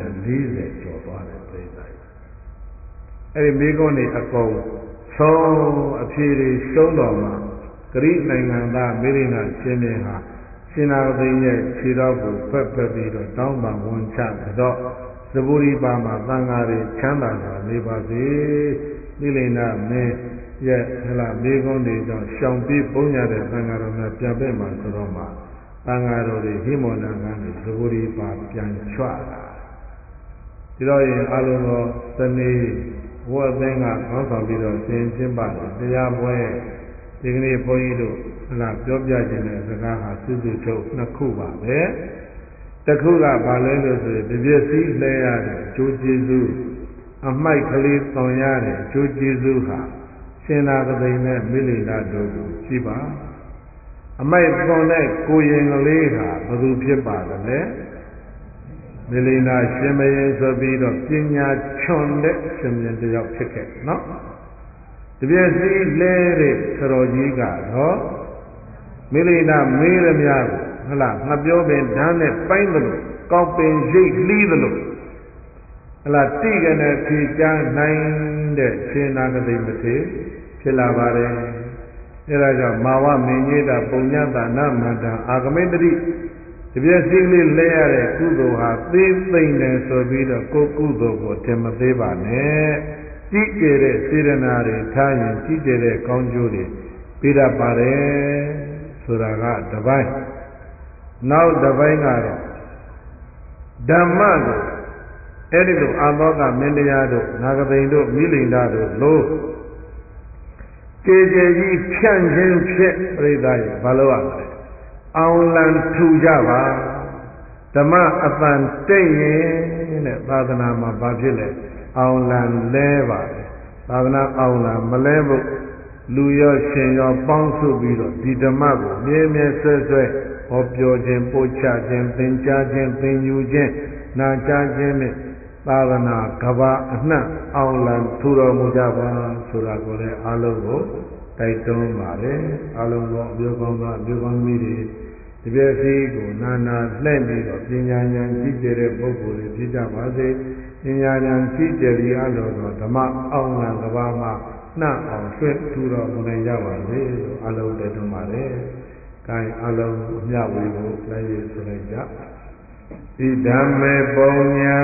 340ကျော်သွားတယ်ပြိဿကြီးအဲ့ဒီမေးခွန်းတွေအကုန်ဆုံးအဖြေတွေရှုံးတော်မှာဂရိနိုင်ငံသားမေရိနာရှင်မြင်ဟာရှင်သာသိရဲ့ခြေတော်ကိုဖက်ပြီးတော့တောင်းပန်ဝန်ချတော့သဗ္ဗူရိပါမှာသံဃာတွေချမ်းသာစွာနေပါစေမိလိန်နာမင်းရဲ့ဟလာမိဂုံးတွေကြောင့်ရှောင်ပြေးပုံရတဲ့သံဃာတော်များပြန်ပဲ့မှာဆိုတော့မှသံဃာတော်တွေဟိမောန္တကံတွေသဗ္ဗူရိပါပြန်ချွတာဒီတော့ရင်အလုံးသောသနေဝတ်အသင်းကခေါင်းဆောင်ပြီးတော့သင်ကျင်းပါတယ်တရားပွဲဒီကနေ့ဘုန်းကြီးတို့ဟလာပြောပြခြင်းတဲ့စကားဟာစုစုချုပ်နှစ်ခုပါပဲတစ်ခုကဘာလဲလို့ဆိုရင်တပြည့်စည်းလဲရတဲ့အကျိုးကျေးဇူးအမိုက်ကလေးသွန်ရတဲ့အကျိုးကျေးဇူးဟာရှင်သာကသိနဲ့မိလိနာတို့ကိုကြည့်ပါအမိုက်သွန်တဲ့ကိုရင်ကလေးဟာဘယ်သူဖြစ်ပါသလဲမိလိနာရှင်မယင်ဆိုပြီးတော့ပညာချွန်တဲ့ရှင်မြင်တယောက်ဖြစ်ခဲ့နော်တပြည့်စည်းလဲတဲ့ဆရာကြီးကတော့မိလိနာမေးရမြကိုဟလာငှပြောပင်ဓာတ်နဲ့ပိုင်းသလိုကောက်ပင်ရိတ်လှီးသလိုဟလာတိကနဲ့ဖြေချနိုင်တဲ့ရှင်နာကတိမထေဖြစ်လာပါတယ်အဲဒါကြောင့်မာဝမင်းကြီးတာပုံညတာနမန္တအာဂမိတ္တိတပြည့်စည်းလေးလဲရတဲ့ကုသိုလ်ဟာသေးသိမ့်တယ်ဆိုပြီးတော့ကိုယ်ကုသိုလ်ကိုထင်မသေးပါနဲ့ကြီးကျယ်တဲ့စေတနာတွေထားရင်ကြီးကျယ်တဲ့ကောင်းကျိုးတွေပေးတတ်ပါတယ်ဆိုတာကတပိုင်းနောက်တစ်ပိုင်းကတော့ဓမ္မကိုအဲ့ဒီလိုအာသောကမင်းတရားတို့နာဂသိန်တို့မိလိန်သားတို့လို့ကြေကြီးဖြန့်ခြင်းဖြစ်ပြိဿရဲ့ဘာလို့ရမလဲအောင်လံထူကြပါဓမ္မအတန်တိတ်ရင်တဲ့သာသနာမှာဘာဖြစ်လဲအောင်လံလဲပါတယ်သာသနာအောင်လံမလဲဖို့လူရောရှင်ရောပေါင်းစုပြီးတော့ဒီဓမ္မကိုမြဲမြဲဆွဲဟောပြောခြင်းပို့ချခြင်းသင်ကြားခြင်းသင်ယူခြင်းနာကြားခြင်းနဲ့သာသနာကဘာအနှံ့အောင်လံထူတော်မူကြပါဆိုတာကိုလည်းအားလုံးကိုတိုက်တွန်းပါတယ်အားလုံးသောအမျိုးကောင်းသောအမျိုးကောင်းသမီးတွေဒီပြည့်စည်ကိုနာနာလှည့်ပြီးတော့ပညာဉာဏ်ကြီးကျယ်တဲ့ပုဂ္ဂိုလ်တွေဖြစ်ကြပါစေပညာဉာဏ်ကြီးကျယ်ပြီးအလိုတော်ဓမ္မအောင်လံကဘာမှာနှံ့အောင်ဆွဲထူတော်မူနိုင်ကြပါစေလို့အလုံးတိုက်တွန်းပါတယ်။ကိုင်အလုံးအမျှဝေကိုလည်းရဆိုလိုက်ကြ။ဣဓမ္မေပုံညာ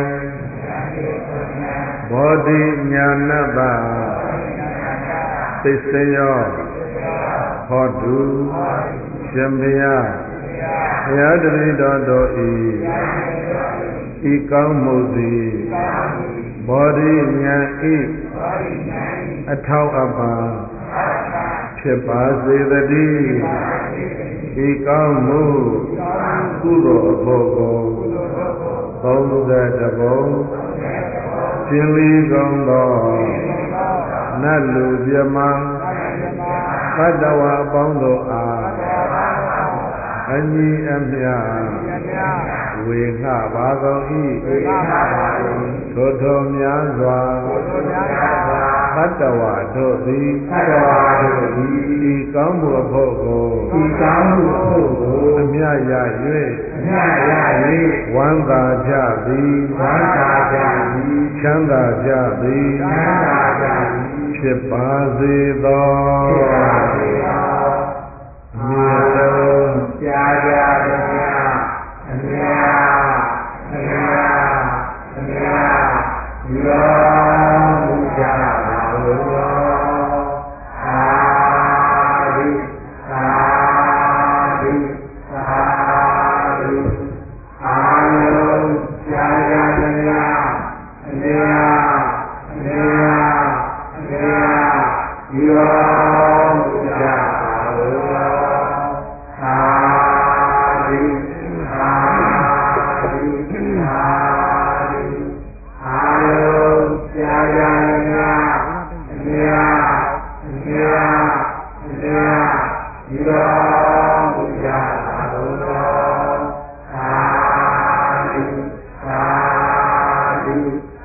ဘောဓိညာဏတ္တသစ္စယောဟောတုရှင်ဘုရားဘုရားတပည့်တော်တို့ဤကောင်းမှုသည်ဘောဓိညာဤအထောက်အပံ့ဖြစ်ပါစေတည်းဤကောင်းမှုကုသိုလ်အဖို့ကို30ဘုံကျင်လီကောင်းသောနတ်လူပြမသတ္တဝါအပေါင်းတို့အားအညီအမျှဝေငှပါကုန်၏ထိုများစွာသတ္တဝါတို့သည်ဤကောင်းမှုအဖို့ကိုအမြတ်ရ၍ဝမ်းသာကြသည်ချမ်းသာကြသည်ဖြစ်ပါစေသောမြတ်လုံးကြာကြသည်အမြတ်ရောမူကြပါဘုရားသာဓုအာလုံးကြာကြသည်အမြတ်ရောမူကြပါဘုရားကြာကြသည်အမြတ်ရောမူကြပါဘုရားသာဓု